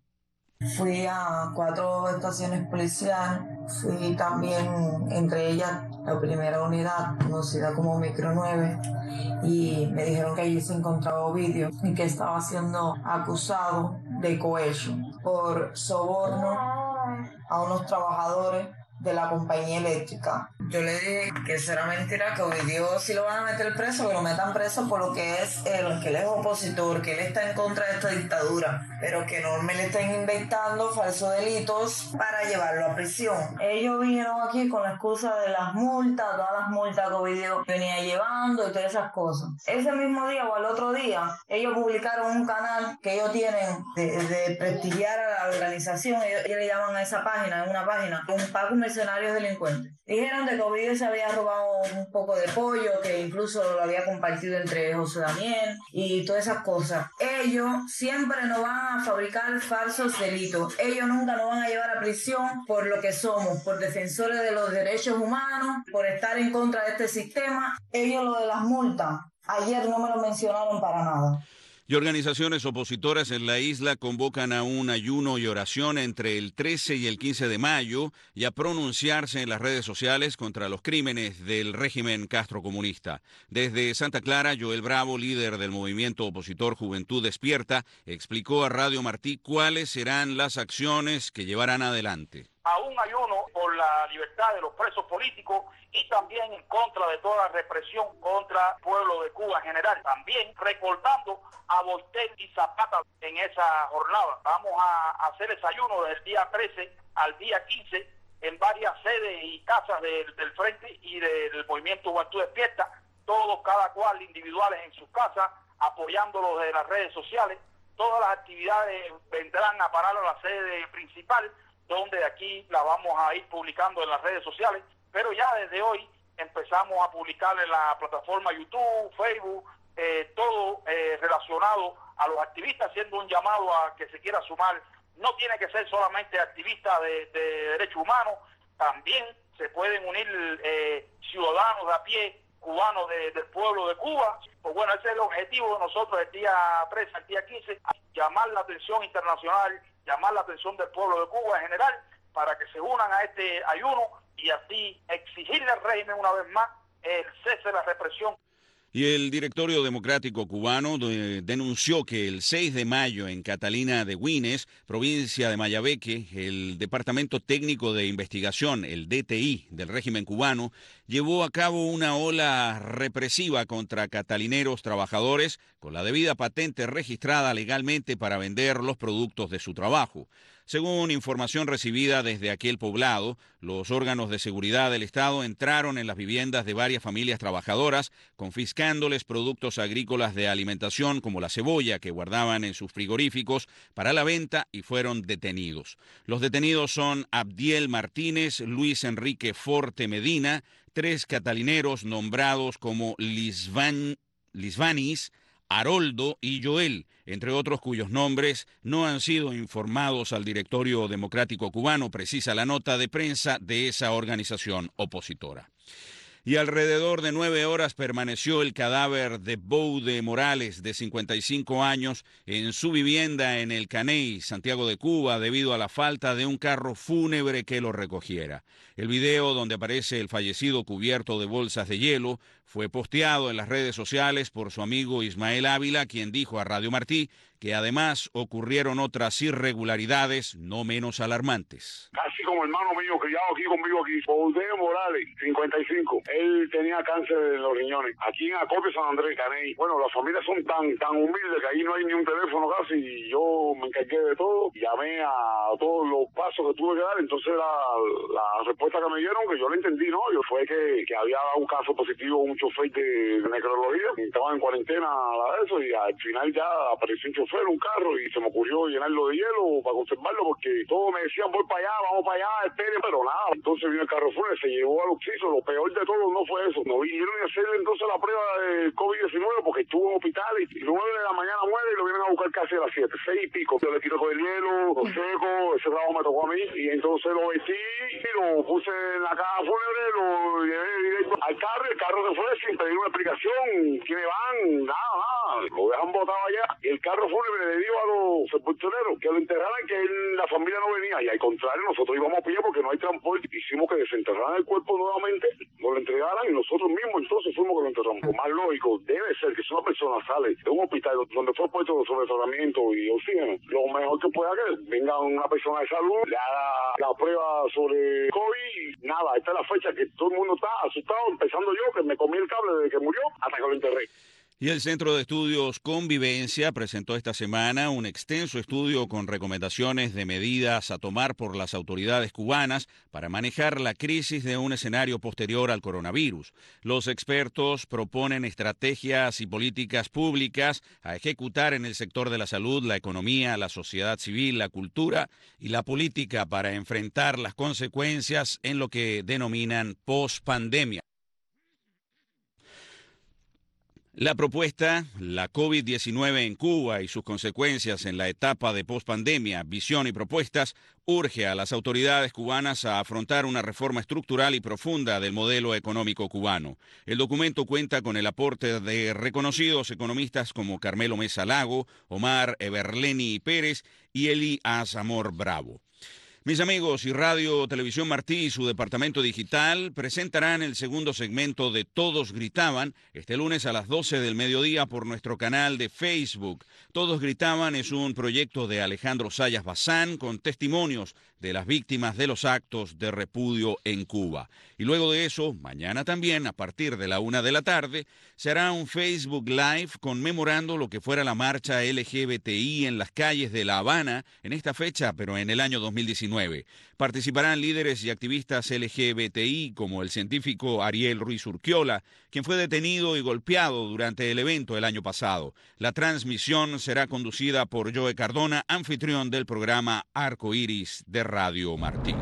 V: Fui a cuatro estaciones policiales, fui también, entre ellas, la primera unidad, conocida como Micro nueve, y me dijeron que allí se encontraba Ovidio y que estaba siendo acusado de cohecho por soborno a unos trabajadores de la compañía eléctrica. Yo le dije que eso era mentira, que Ovidio sí lo van a meter preso, que lo metan preso por lo que es el que él es opositor, que él está en contra de esta dictadura. pero que no me le estén inventando falsos delitos para llevarlo a prisión. Ellos vinieron aquí con la excusa de las multas, todas las multas que Ovidio venía llevando y todas esas cosas. Ese mismo día o al otro día, ellos publicaron un canal que ellos tienen de, de prestigiar a la organización. Ellos, ellos le llaman a esa página, en una página, un Paco Mercenarios Delincuentes. Dijeron de que Ovidio se había robado un poco de pollo, que incluso lo había compartido entre José Daniel y todas esas cosas. Ellos siempre nos van a fabricar falsos delitos. Ellos nunca nos van a llevar a prisión por lo que somos, por defensores de los derechos humanos, por estar en contra de este sistema. Ellos lo de las multas, ayer no me lo mencionaron para nada.
C: Y organizaciones opositoras en la isla convocan a un ayuno y oración entre el trece y el quince de mayo y a pronunciarse en las redes sociales contra los crímenes del régimen castrocomunista. Desde Santa Clara, Joel Bravo, líder del movimiento opositor Juventud Despierta, explicó a Radio Martí cuáles serán las acciones que llevarán adelante.
B: A un ayuno por la libertad de los presos políticos y también en contra de toda la represión contra el pueblo de Cuba en general. También recordando a Voltaire y Zapata en esa jornada. Vamos a hacer ese ayuno desde el día trece al día quince en varias sedes y casas del, del Frente y del Movimiento Juventud Despierta, todos cada cual individuales en sus casas, apoyándolos desde las redes sociales. Todas las actividades vendrán a parar a la sede principal, donde aquí la vamos a ir publicando en las redes sociales, pero ya desde hoy empezamos a publicar en la plataforma YouTube, Facebook, eh, todo eh, relacionado a los activistas, haciendo un llamado a que se quiera sumar. No tiene que ser solamente activistas de, de derechos humanos, también se pueden unir eh, ciudadanos de a pie, cubanos de, del pueblo de Cuba. Pues bueno, ese es el objetivo de nosotros el día trece, el día quince, llamar la atención internacional, llamar la atención del pueblo de Cuba en general para que se unan a este ayuno y así exigirle al régimen una vez más el cese de la represión.
C: Y el Directorio Democrático Cubano de, denunció que el seis de mayo en Catalina de Güines, provincia de Mayabeque, el Departamento Técnico de Investigación, el D T I, del régimen cubano, llevó a cabo una ola represiva contra catalineros trabajadores con la debida patente registrada legalmente para vender los productos de su trabajo. Según información recibida desde aquel poblado, los órganos de seguridad del Estado entraron en las viviendas de varias familias trabajadoras, confiscándoles productos agrícolas de alimentación como la cebolla que guardaban en sus frigoríficos para la venta y fueron detenidos. Los detenidos son Abdiel Martínez, Luis Enrique Forte Medina, tres catalineros nombrados como Lisvan, Lisvanis, Haroldo y Joel, entre otros cuyos nombres no han sido informados al Directorio Democrático Cubano, precisa la nota de prensa de esa organización opositora. Y alrededor de nueve horas permaneció el cadáver de Boude Morales, de cincuenta y cinco años, en su vivienda en El Caney, Santiago de Cuba, debido a la falta de un carro fúnebre que lo recogiera. El video donde aparece el fallecido cubierto de bolsas de hielo fue posteado en las redes sociales por su amigo Ismael Ávila, quien dijo a Radio Martí que además ocurrieron otras irregularidades no menos alarmantes.
E: Casi como hermano mío, criado aquí conmigo aquí, Boude Morales, cincuenta y cinco. Él tenía cáncer en los riñones. Aquí en Acopio, San Andrés, Caney. Bueno, las familias son tan tan humildes que ahí no hay ni un teléfono casi. Y yo me encargué de todo. Llamé a todos los pasos que tuve que dar. Entonces la, la respuesta que me dieron, que yo la entendí, ¿no? Yo fue que, que había dado un caso positivo, un chofer de necrología. Estaban en cuarentena a eso y al final ya apareció un chofer, un carro, y se me ocurrió llenarlo de hielo para conservarlo porque todos me decían voy para allá, vamos para allá, esperen, pero nada. Entonces vino el carro fuera, se llevó al oxiso. Lo peor de todo no fue eso, no vinieron a hacerle entonces la prueba de COVID diecinueve porque estuvo en hospital y nueve de la mañana muere y lo vienen a buscar casi a las siete, seis y pico. Yo le tiro con el hielo, lo seco, ese trabajo me tocó a mí y entonces lo vestí y lo puse en la caja fúnebre, lo llevé directo al carro y el carro se fue sin pedir una explicación, quiénes van, nada, nada, lo dejan botado allá y el carro fúnebre le dijo a los sepultureros que lo enterraran, que él, la familia no venía y al contrario nosotros íbamos a pie porque no hay transporte, hicimos que desenterraran el cuerpo nuevamente, nos lo entregaran y nosotros mismos entonces fuimos que lo enterramos. Lo más lógico debe ser que si una persona sale de un hospital donde fue puesto sobre tratamiento y oxígeno, lo mejor que pueda que venga una persona de salud, le haga la prueba sobre COVID y nada, esta es la fecha que todo el mundo está asustado, empezando yo que me comí el cable desde que murió hasta que lo enterré.
C: Y el Centro de Estudios Convivencia presentó esta semana un extenso estudio con recomendaciones de medidas a tomar por las autoridades cubanas para manejar la crisis de un escenario posterior al coronavirus. Los expertos proponen estrategias y políticas públicas a ejecutar en el sector de la salud, la economía, la sociedad civil, la cultura y la política para enfrentar las consecuencias en lo que denominan pospandemia. La propuesta, la COVID diecinueve en Cuba y sus consecuencias en la etapa de pospandemia, visión y propuestas, urge a las autoridades cubanas a afrontar una reforma estructural y profunda del modelo económico cubano. El documento cuenta con el aporte de reconocidos economistas como Carmelo Mesa Lago, Omar Eberleni Pérez y Eli Azamor Bravo. Mis amigos, y Radio Televisión Martí y su departamento digital presentarán el segundo segmento de Todos Gritaban este lunes a las doce del mediodía por nuestro canal de Facebook. Todos Gritaban es un proyecto de Alejandro Sayas Bazán con testimonios de las víctimas de los actos de repudio en Cuba. Y luego de eso, mañana también, a partir de la una de la tarde, se hará un Facebook Live conmemorando lo que fuera la marcha L G B T I en las calles de La Habana en esta fecha, pero en el año dos mil diecinueve. Participarán líderes y activistas L G B T I como el científico Ariel Ruiz Urquiola, quien fue detenido y golpeado durante el evento el año pasado. La transmisión será conducida por Joe Cardona, anfitrión del programa Arco Iris de Radio Martí.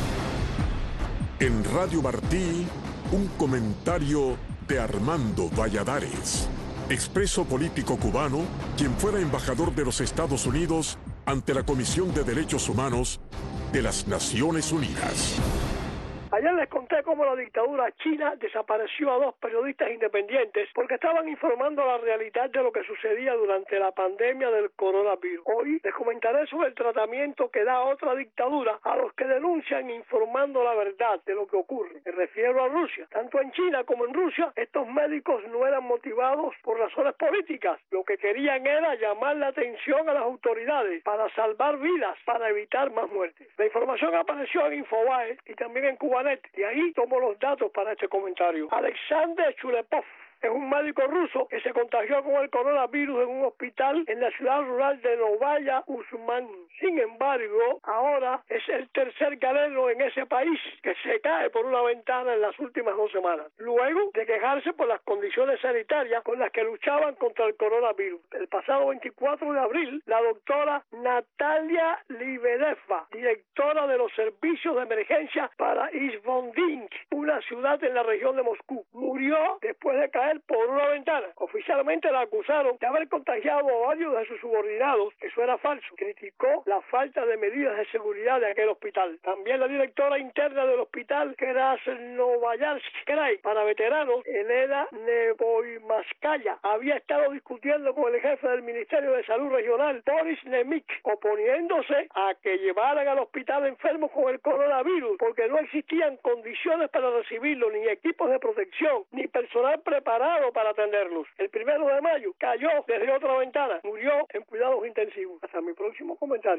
D: En Radio Martí, un comentario de Armando Valladares, expreso político cubano, quien fuera embajador de los Estados Unidos ante la Comisión de Derechos Humanos de las Naciones Unidas.
L: Ayer les conté cómo la dictadura china desapareció a dos periodistas independientes porque estaban informando la realidad de lo que sucedía durante la pandemia del coronavirus. Hoy les comentaré sobre el tratamiento que da otra dictadura a los que denuncian informando la verdad de lo que ocurre. Me refiero a Rusia. Tanto en China como en Rusia, estos médicos no eran motivados por razones políticas. Lo que querían era llamar la atención a las autoridades para salvar vidas, para evitar más muertes. La información apareció en Infobae y también en Cubanet. Y ahí tomo los datos para este comentario. Alexander Chulepov es un médico ruso que se contagió con el coronavirus en un hospital en la ciudad rural de Novaya Uzman. Sin embargo, ahora es el tercer galeno en ese país que se cae por una ventana en las últimas dos semanas, luego de quejarse por las condiciones sanitarias con las que luchaban contra el coronavirus. El pasado veinticuatro de abril, la doctora Natalia Libedeva, directora de los servicios de emergencia para Izvondinsk, una ciudad en la región de Moscú, murió después de caer por una ventana. Oficialmente la acusaron de haber contagiado a varios de sus subordinados. Eso era falso. Criticó la falta de medidas de seguridad de aquel hospital. También la directora interna del hospital, Krasnoyarsk Krai, para veteranos, Elena Neboimaskaya, había estado discutiendo con el jefe del Ministerio de Salud Regional, Boris Nemik, oponiéndose a que llevaran al hospital enfermos con el coronavirus, porque no existían condiciones para recibirlo, ni equipos de protección, ni personal preparado para atenderlos. El primero de mayo cayó desde otra ventana, murió en cuidados intensivos. Hasta mi próximo comentario.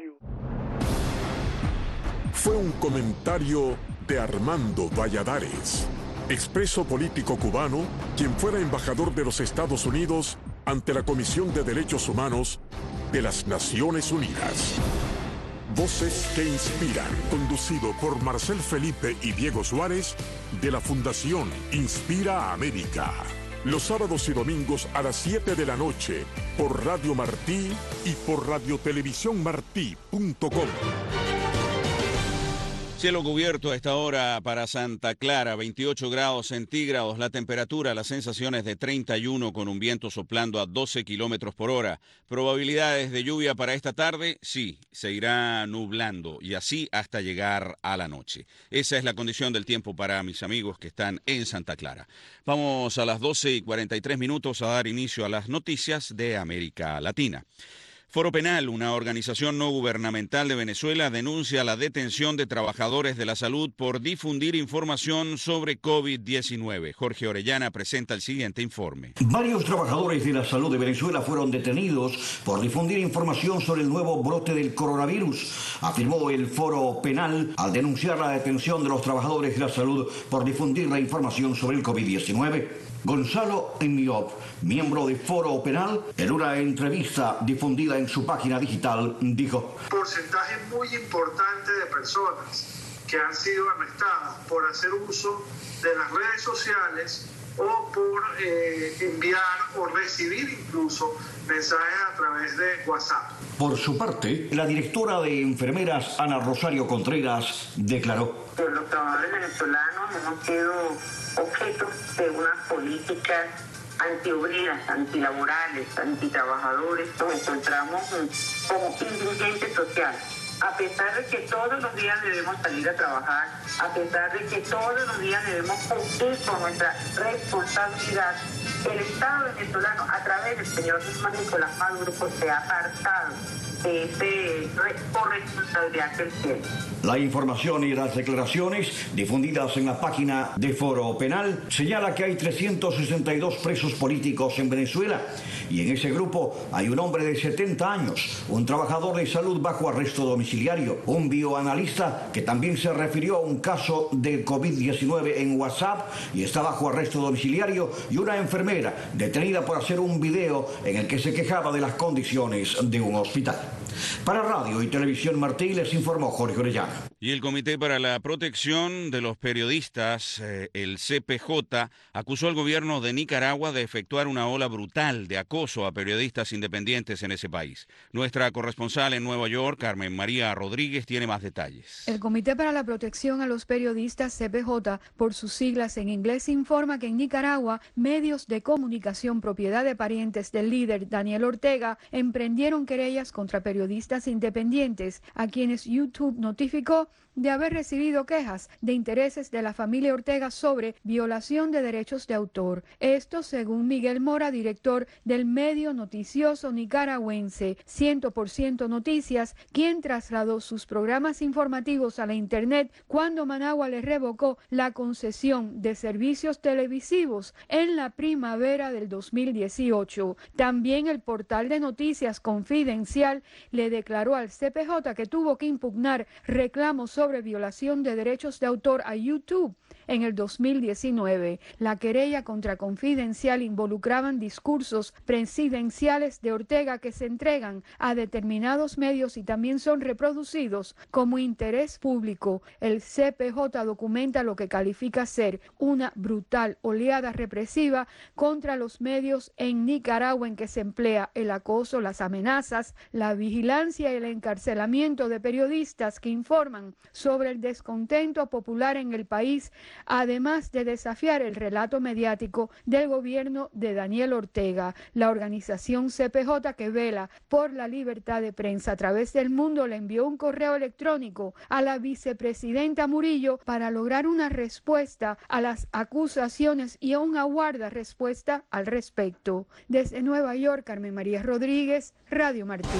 D: Fue un comentario de Armando Valladares, expreso político cubano, quien fuera embajador de los Estados Unidos ante la Comisión de Derechos Humanos de las Naciones Unidas. Voces que inspiran, conducido por Marcel Felipe y Diego Suárez, de la Fundación Inspira América. Los sábados y domingos a las siete de la noche, por Radio Martí y por radiotelevisión martí punto com.
C: Cielo cubierto a esta hora para Santa Clara, veintiocho grados centígrados, la temperatura, las sensaciones de treinta y uno con un viento soplando a doce kilómetros por hora. Probabilidades de lluvia para esta tarde, sí, se irá nublando y así hasta llegar a la noche. Esa es la condición del tiempo para mis amigos que están en Santa Clara. Vamos a las doce y cuarenta y tres minutos a dar inicio a las noticias de América Latina. Foro Penal, una organización no gubernamental de Venezuela, denuncia la detención de trabajadores de la salud por difundir información sobre COVID diecinueve. Jorge Orellana presenta el siguiente informe.
F: Varios trabajadores de la salud de Venezuela fueron detenidos por difundir información sobre el nuevo brote del coronavirus, afirmó el Foro Penal al denunciar la detención de los trabajadores de la salud por difundir la información sobre el COVID diecinueve. Gonzalo Emiop, miembro de Foro Penal, en una entrevista difundida en su página digital, dijo:
G: porcentaje muy importante de personas que han sido arrestadas por hacer uso de las redes sociales o por eh, enviar o recibir incluso mensajes a través de WhatsApp.
F: Por su parte, la directora de enfermeras, Ana Rosario Contreras, declaró:
J: los trabajadores venezolanos hemos sido objeto de unas políticas antiobreras, antilaborales, antitrabajadores. Nos encontramos como indigentes sociales. A pesar de que todos los días debemos salir a trabajar, a pesar de que todos los días debemos cumplir con nuestra responsabilidad, el Estado venezolano, a través del señor Nicolás Maduro, pues, se ha apartado de esa corresponsabilidad que él tiene.
F: La información y las declaraciones difundidas en la página de Foro Penal señala que hay trescientos sesenta y dos presos políticos en Venezuela y en ese grupo hay un hombre de setenta años, un trabajador de salud bajo arresto domiciliario, un bioanalista que también se refirió a un caso de COVID diecinueve en WhatsApp y está bajo arresto domiciliario, y una enfermera detenida por hacer un video en el que se quejaba de las condiciones de un hospital. Para Radio y Televisión Martí les informó Jorge Orellana.
C: Y el Comité para la Protección de los Periodistas, eh, el C P J, acusó al gobierno de Nicaragua de efectuar una ola brutal de acoso a periodistas independientes en ese país. Nuestra corresponsal en Nueva York, Carmen María Rodríguez, tiene más detalles.
W: El Comité para la Protección a los Periodistas, C P J, por sus siglas en inglés, informa que en Nicaragua, medios de comunicación propiedad de parientes del líder Daniel Ortega emprendieron querellas contra periodistas independientes, a quienes YouTube notificó de haber recibido quejas de intereses de la familia Ortega sobre violación de derechos de autor. Esto según Miguel Mora, director del medio noticioso nicaragüense cien por ciento Noticias, quien trasladó sus programas informativos a la Internet cuando Managua le revocó la concesión de servicios televisivos en la primavera del dos mil dieciocho. También el portal de noticias Confidencial le declaró al C P J que tuvo que impugnar reclamos sobre sobre violación de derechos de autor a YouTube en el dos mil diecinueve. La querella contra Confidencial involucraban discursos presidenciales de Ortega que se entregan a determinados medios y también son reproducidos como interés público. El C P J documenta lo que califica ser una brutal oleada represiva contra los medios en Nicaragua, en que se emplea el acoso, las amenazas, la vigilancia y el encarcelamiento de periodistas que informan sobre el descontento popular en el país, además de desafiar el relato mediático del gobierno de Daniel Ortega. La organización C P J, que vela por la libertad de prensa a través del mundo, le envió un correo electrónico a la vicepresidenta Murillo para lograr una respuesta a las acusaciones y aún aguarda respuesta al respecto. Desde Nueva York, Carmen María Rodríguez, Radio Martí.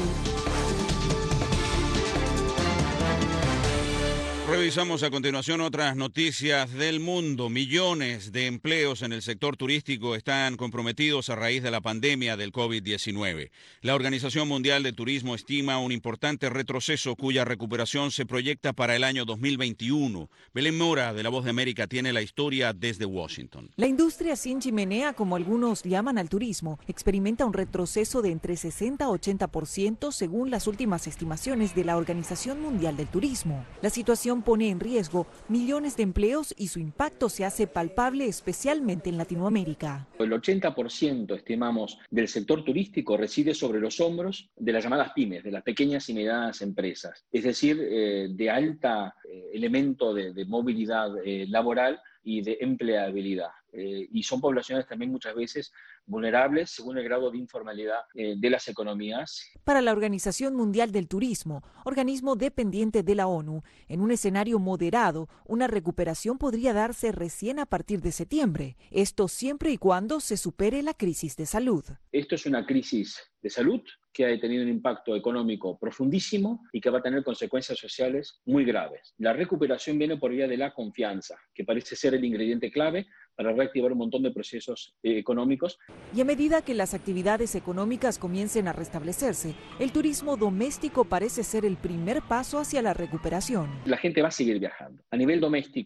C: Revisamos a continuación otras noticias del mundo. Millones de empleos en el sector turístico están comprometidos a raíz de la pandemia del COVID diecinueve. La Organización Mundial de Turismo estima un importante retroceso cuya recuperación se proyecta para el año dos mil veintiuno. Belén Mora, de La Voz de América, tiene la historia desde Washington.
X: La industria sin chimenea, como algunos llaman al turismo, experimenta un retroceso de entre sesenta a ochenta por ciento según las últimas estimaciones de la Organización Mundial del Turismo. La situación pone en riesgo millones de empleos y su impacto se hace palpable especialmente en Latinoamérica.
Y: El ochenta por ciento, estimamos, del sector turístico reside sobre los hombros de las llamadas pymes, de las pequeñas y medianas empresas, es decir, eh, de alta eh, elemento de, de movilidad eh, laboral y de empleabilidad. Eh, y son poblaciones también muchas veces vulnerables según el grado de informalidad eh, de las economías.
X: Para la Organización Mundial del Turismo, organismo dependiente de la ONU, en un escenario moderado, una recuperación podría darse recién a partir de septiembre. Esto siempre y cuando se supere la crisis de salud.
Y: Esto es una crisis de salud que ha tenido un impacto económico profundísimo y que va a tener consecuencias sociales muy graves. La recuperación viene por vía de la confianza, que parece ser el ingrediente clave para reactivar un montón de procesos eh, económicos.
X: Y a medida que las actividades económicas comiencen a restablecerse, el turismo doméstico parece ser el primer paso hacia la recuperación.
Y: La gente va a seguir viajando. A nivel doméstico,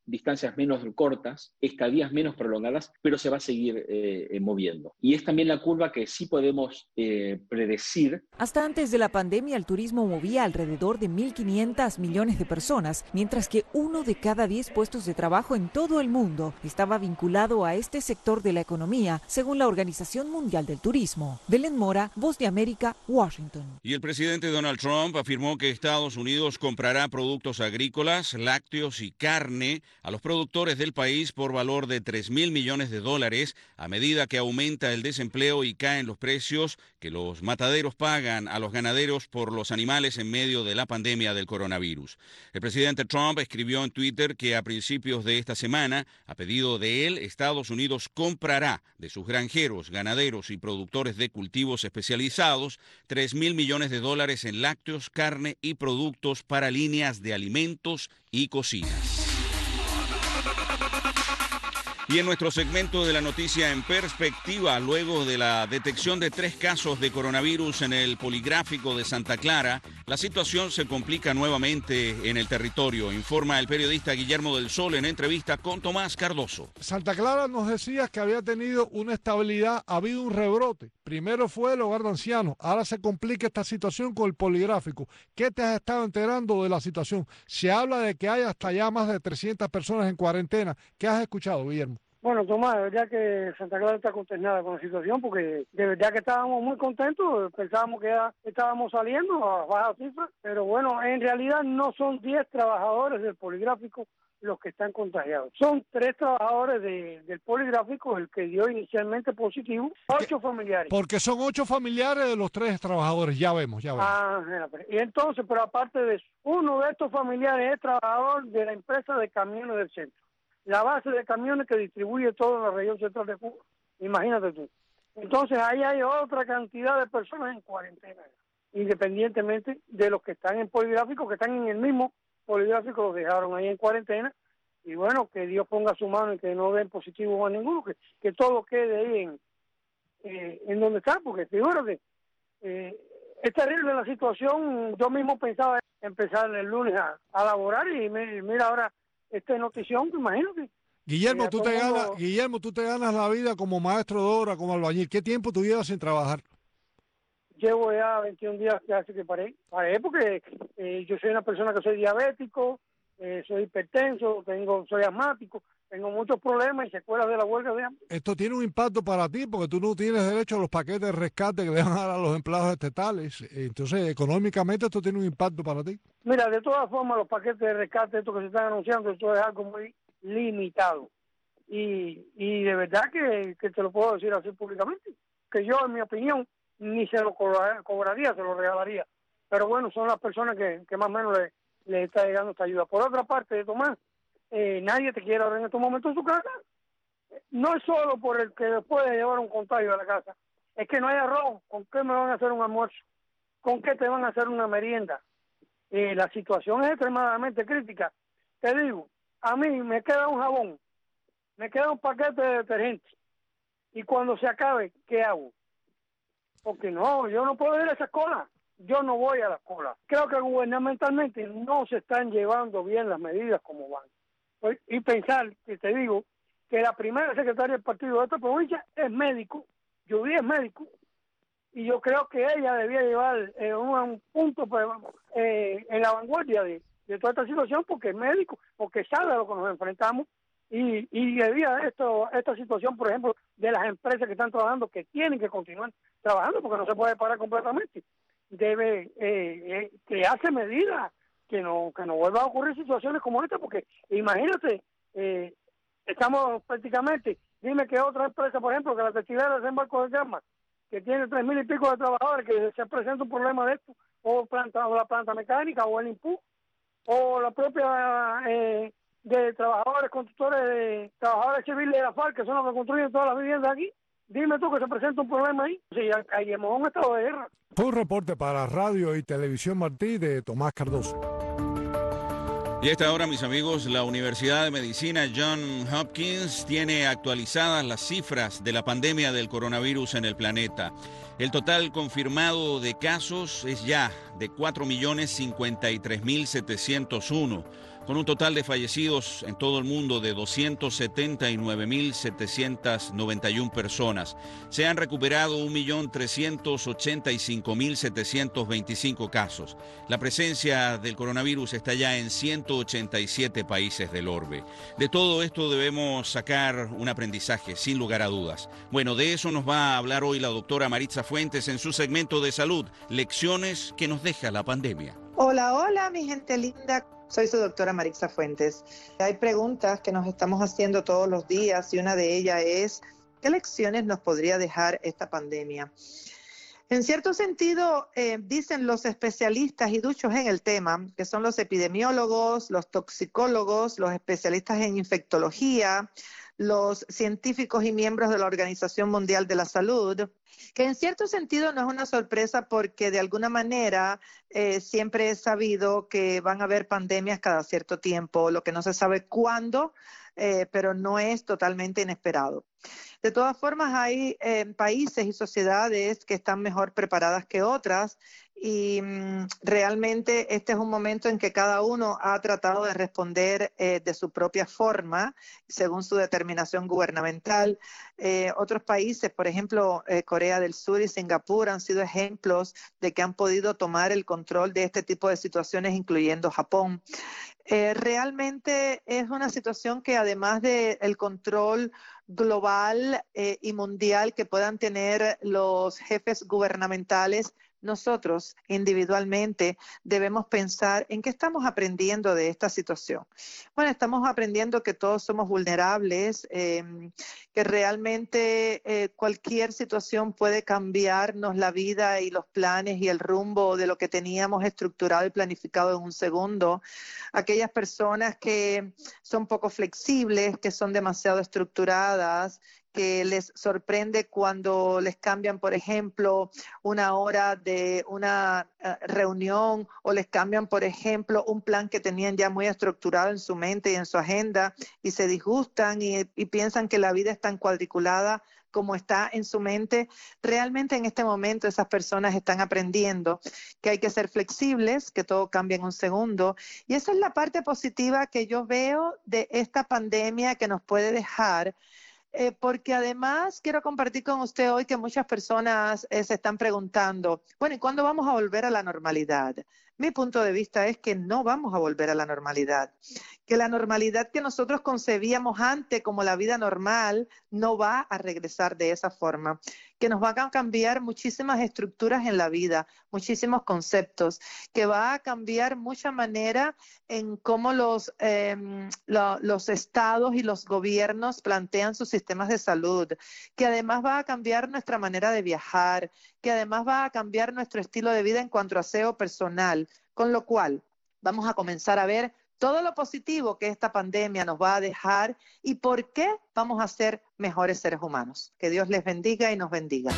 Y: distancias menos cortas, estadías menos prolongadas, pero se va a seguir eh, moviendo. Y es también la curva que sí podemos eh, predecir.
X: Hasta antes de la pandemia, el turismo movía alrededor de mil quinientos millones de personas, mientras que uno de cada diez puestos de trabajo en todo el mundo estaba vinculado a este sector de la economía, según la Organización Mundial del Turismo. Belén Mora, Voz de América, Washington.
C: Y el presidente Donald Trump afirmó que Estados Unidos comprará productos agrícolas, lácteos y carne a los productores del país por valor de tres mil millones de dólares a medida que aumenta el desempleo y caen los precios que los mataderos pagan a los ganaderos por los animales en medio de la pandemia del coronavirus. El presidente Trump escribió en Twitter que a principios de esta semana, a pedido de él, Estados Unidos comprará de sus granjeros, ganaderos y productores de cultivos especializados tres mil millones de dólares en lácteos, carne y productos para líneas de alimentos y cocinas. Y en nuestro segmento de la noticia en perspectiva, luego de la detección de tres casos de coronavirus en el poligráfico de Santa Clara, la situación se complica nuevamente en el territorio, informa el periodista Guillermo del Sol en entrevista con Tomás Cardoso.
H: Santa Clara nos decía que había tenido una estabilidad, ha habido un rebrote. Primero fue el hogar de ancianos, ahora se complica esta situación con el poligráfico. ¿Qué te has estado enterando de la situación? Se habla de que hay hasta ya más de trescientas personas en cuarentena. ¿Qué has escuchado, Guillermo?
I: Bueno, Tomás, de verdad que Santa Clara está consternada con la situación porque de verdad que estábamos muy contentos, pensábamos que ya estábamos saliendo a bajas cifras, pero bueno, en realidad no son diez trabajadores del poligráfico los que están contagiados. Son tres trabajadores de, del poligráfico, el que dio inicialmente positivo, ocho familiares.
H: Porque son ocho familiares de los tres trabajadores, ya vemos, ya vemos.
I: Ah, y entonces, pero aparte de eso, uno de estos familiares es trabajador de la empresa de camiones del centro. La base de camiones que distribuye toda la región central de Cuba. Imagínate tú. Entonces ahí hay otra cantidad de personas en cuarentena, independientemente de los que están en poligráfico, que están en el mismo poligráfico, los dejaron ahí en cuarentena. Y bueno, que Dios ponga su mano y que no den positivo a ninguno, que, que todo quede ahí en, eh, en donde está, porque figúrate, eh, es terrible la situación. Yo mismo pensaba empezar el lunes a, a laborar y me, mira ahora esta notición, imagínate.
H: Guillermo, tú te ganas, Guillermo, tú te ganas la vida como maestro de obra, como albañil. ¿Qué tiempo tú llevas sin trabajar?
I: Llevo ya veintiún días que hace que paré. Paré porque eh, yo soy una persona que soy diabético, eh, soy hipertenso, tengo, soy asmático, tengo muchos problemas y secuelas de la huelga de hambre.
H: Esto tiene un impacto para ti porque tú no tienes derecho a los paquetes de rescate que le van a dar a los empleados estatales. Entonces, económicamente esto tiene un impacto para ti.
I: Mira, de todas formas, los paquetes de rescate, estos que se están anunciando, esto es algo muy limitado. Y, y de verdad que, que te lo puedo decir así públicamente, que yo, en mi opinión, ni se lo cobraría, cobraría, se lo regalaría. Pero bueno, son las personas que, que más o menos le, le está llegando esta ayuda. Por otra parte, Tomás, eh, nadie te quiere ahora en estos momentos en su casa. No es solo por el que después de llevar un contagio a la casa, es que no hay arroz. ¿Con qué me van a hacer un almuerzo? ¿Con qué te van a hacer una merienda? Eh, la situación es extremadamente crítica. Te digo, a mí me queda un jabón, me queda un paquete de detergente, y cuando se acabe, ¿qué hago? Porque no, yo no puedo ir a esa cola, yo no voy a la cola. Creo que gubernamentalmente no se están llevando bien las medidas como van. Y pensar, que te digo, que la primera secretaria del partido de esta provincia es médico, Judy es médico, y yo creo que ella debía llevar eh, un, un punto pues, eh, en la vanguardia de, de toda esta situación, porque es médico, porque sabe a lo que nos enfrentamos, y, y debía esto, esta situación, por ejemplo, de las empresas que están trabajando, que tienen que continuar trabajando, porque no se puede parar completamente, debe eh, eh, crearse medidas que no que no vuelvan a ocurrir situaciones como esta, porque imagínate, eh, estamos prácticamente, dime que otra empresa, por ejemplo, que la textilera de Embarco de Llamas, que tiene tres mil y pico de trabajadores, que se presenta un problema de esto, o, planta, o la planta mecánica, o el IMPU, o la propia eh, de trabajadores, constructores, de trabajadores civiles de la FARC, que son los que construyen todas las viviendas aquí. Dime tú que se presenta un problema ahí. Sí, hay un estado de guerra.
H: Fue un reporte para Radio y Televisión Martí de Tomás Cardoso.
C: Y a esta hora, mis amigos, la Universidad de Medicina Johns Hopkins tiene actualizadas las cifras de la pandemia del coronavirus en el planeta. El total confirmado de casos es ya de cuatro millones cincuenta y tres mil setecientos uno, con un total de fallecidos en todo el mundo de doscientos setenta y nueve mil setecientos noventa y una personas. Se han recuperado un millón trescientos ochenta y cinco mil setecientos veinticinco casos. La presencia del coronavirus está ya en ciento ochenta y siete países del orbe. De todo esto debemos sacar un aprendizaje, sin lugar a dudas. Bueno, de eso nos va a hablar hoy la doctora Maritza Fuentes en su segmento de salud, lecciones que nos deja la pandemia.
K: Hola, hola, mi gente linda. Soy su doctora Maritza Fuentes. Hay preguntas que nos estamos haciendo todos los días y una de ellas es, ¿qué lecciones nos podría dejar esta pandemia? En cierto sentido, eh, dicen los especialistas y duchos en el tema, que son los epidemiólogos, los toxicólogos, los especialistas en infectología, los científicos y miembros de la Organización Mundial de la Salud, que en cierto sentido no es una sorpresa porque de alguna manera eh, siempre he sabido que van a haber pandemias cada cierto tiempo, lo que no se sabe cuándo, eh, pero no es totalmente inesperado. De todas formas, hay eh, países y sociedades que están mejor preparadas que otras y mm, realmente este es un momento en que cada uno ha tratado de responder eh, de su propia forma, según su determinación gubernamental. Eh, otros países, por ejemplo, eh, Corea del Sur y Singapur han sido ejemplos de que han podido tomar el control de este tipo de situaciones, incluyendo Japón. Eh, realmente es una situación que además del control global eh, y mundial que puedan tener los jefes gubernamentales, nosotros individualmente debemos pensar en qué estamos aprendiendo de esta situación. Bueno, estamos aprendiendo que todos somos vulnerables, eh, que realmente eh, cualquier situación puede cambiarnos la vida y los planes y el rumbo de lo que teníamos estructurado y planificado en un segundo. Aquellas personas que son poco flexibles, que son demasiado estructuradas, que les sorprende cuando les cambian, por ejemplo, una hora de una uh, reunión o les cambian, por ejemplo, un plan que tenían ya muy estructurado en su mente y en su agenda y se disgustan y, y piensan que la vida es tan cuadriculada como está en su mente. Realmente en este momento esas personas están aprendiendo que hay que ser flexibles, que todo cambia en un segundo. Y esa es la parte positiva que yo veo de esta pandemia que nos puede dejar. Eh, porque además quiero compartir con usted hoy que muchas personas eh, se están preguntando, bueno, ¿y cuándo vamos a volver a la normalidad? Mi punto de vista es que no vamos a volver a la normalidad, que la normalidad que nosotros concebíamos antes como la vida normal no va a regresar de esa forma, que nos van a cambiar muchísimas estructuras en la vida, muchísimos conceptos, que va a cambiar mucha manera en cómo los, eh, lo, los estados y los gobiernos plantean sus sistemas de salud, que además va a cambiar nuestra manera de viajar, que además va a cambiar nuestro estilo de vida en cuanto a aseo personal, con lo cual vamos a comenzar a ver todo lo positivo que esta pandemia nos va a dejar y por qué vamos a ser mejores seres humanos. Que Dios les bendiga y nos bendiga.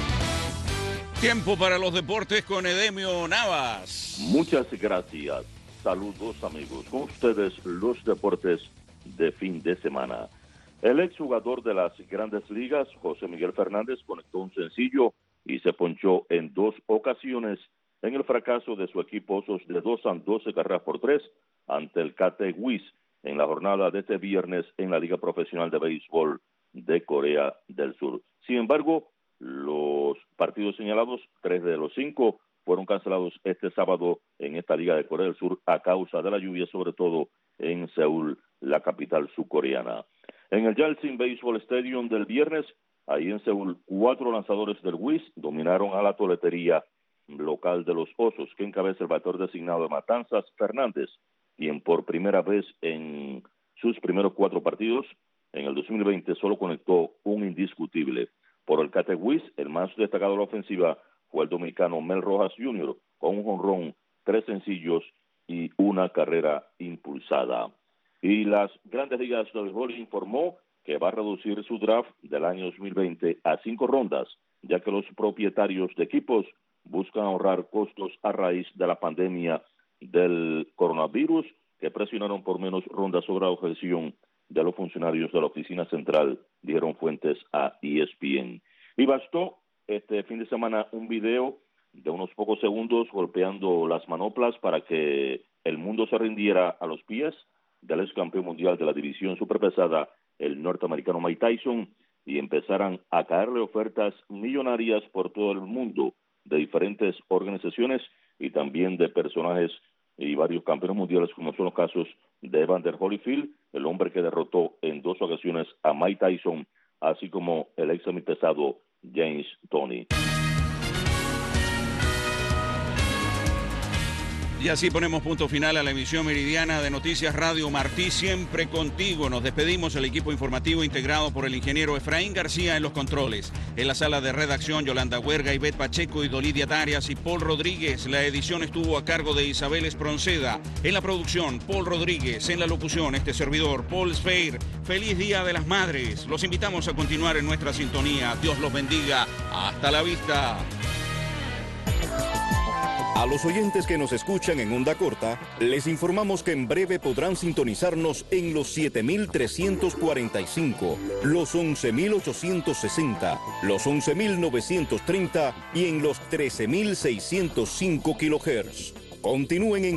C: Tiempo para los deportes con Edemio Navas.
M: Muchas gracias. Saludos amigos. Con ustedes los deportes de fin de semana. El exjugador de las Grandes Ligas, José Miguel Fernández, conectó un sencillo y se ponchó en dos ocasiones en el fracaso de su equipo Osos de dos a doce carreras por tres ante el Categüis en la jornada de este viernes en la Liga Profesional de Béisbol de Corea del Sur. Sin embargo, los partidos señalados, tres de los cinco, fueron cancelados este sábado en esta Liga de Corea del Sur a causa de la lluvia, sobre todo en Seúl, la capital surcoreana. En el Yaltsin Baseball Stadium del viernes, ahí en Seúl, cuatro lanzadores del W I S dominaron a la toletería local de los Osos, que encabeza el bateador designado de Matanzas, Fernández, quien por primera vez en sus primeros cuatro partidos en el dos mil veinte solo conectó un indiscutible. Por el Categüis, el más destacado de la ofensiva fue el dominicano Mel Rojas junior con un jonrón, tres sencillos y una carrera impulsada. Y las Grandes Ligas de Béisbol informó que va a reducir su draft del año dos mil veinte a cinco rondas, ya que los propietarios de equipos buscan ahorrar costos a raíz de la pandemia del coronavirus, que presionaron por menos rondas sobre la objeción de los funcionarios de la oficina central, dijeron fuentes a E S P N. Y bastó este fin de semana un video de unos pocos segundos golpeando las manoplas para que el mundo se rindiera a los pies del ex campeón mundial de la división superpesada, el norteamericano Mike Tyson, y empezaran a caerle ofertas millonarias por todo el mundo de diferentes organizaciones y también de personajes y varios campeones mundiales, como son los casos de Evander Holyfield, el hombre que derrotó en dos ocasiones a Mike Tyson, así como el ex semipesado James Toney.
C: Y así ponemos punto final a la emisión meridiana de Noticias Radio Martí, siempre contigo. Nos despedimos, el equipo informativo integrado por el ingeniero Efraín García en los controles. En la sala de redacción, Yolanda Huerga, Ivette Pacheco y Dolidia Tarias y Paul Rodríguez. La edición estuvo a cargo de Isabel Espronceda. En la producción, Paul Rodríguez. En la locución, este servidor, Paul Sfeir. Feliz Día de las Madres. Los invitamos a continuar en nuestra sintonía. Dios los bendiga. Hasta la vista.
N: A los oyentes que nos escuchan en onda corta, les informamos que en breve podrán sintonizarnos en los siete mil trescientos cuarenta y cinco, los once mil ochocientos sesenta, los once mil novecientos treinta y en los trece mil seiscientos cinco kilohertz. Continúen en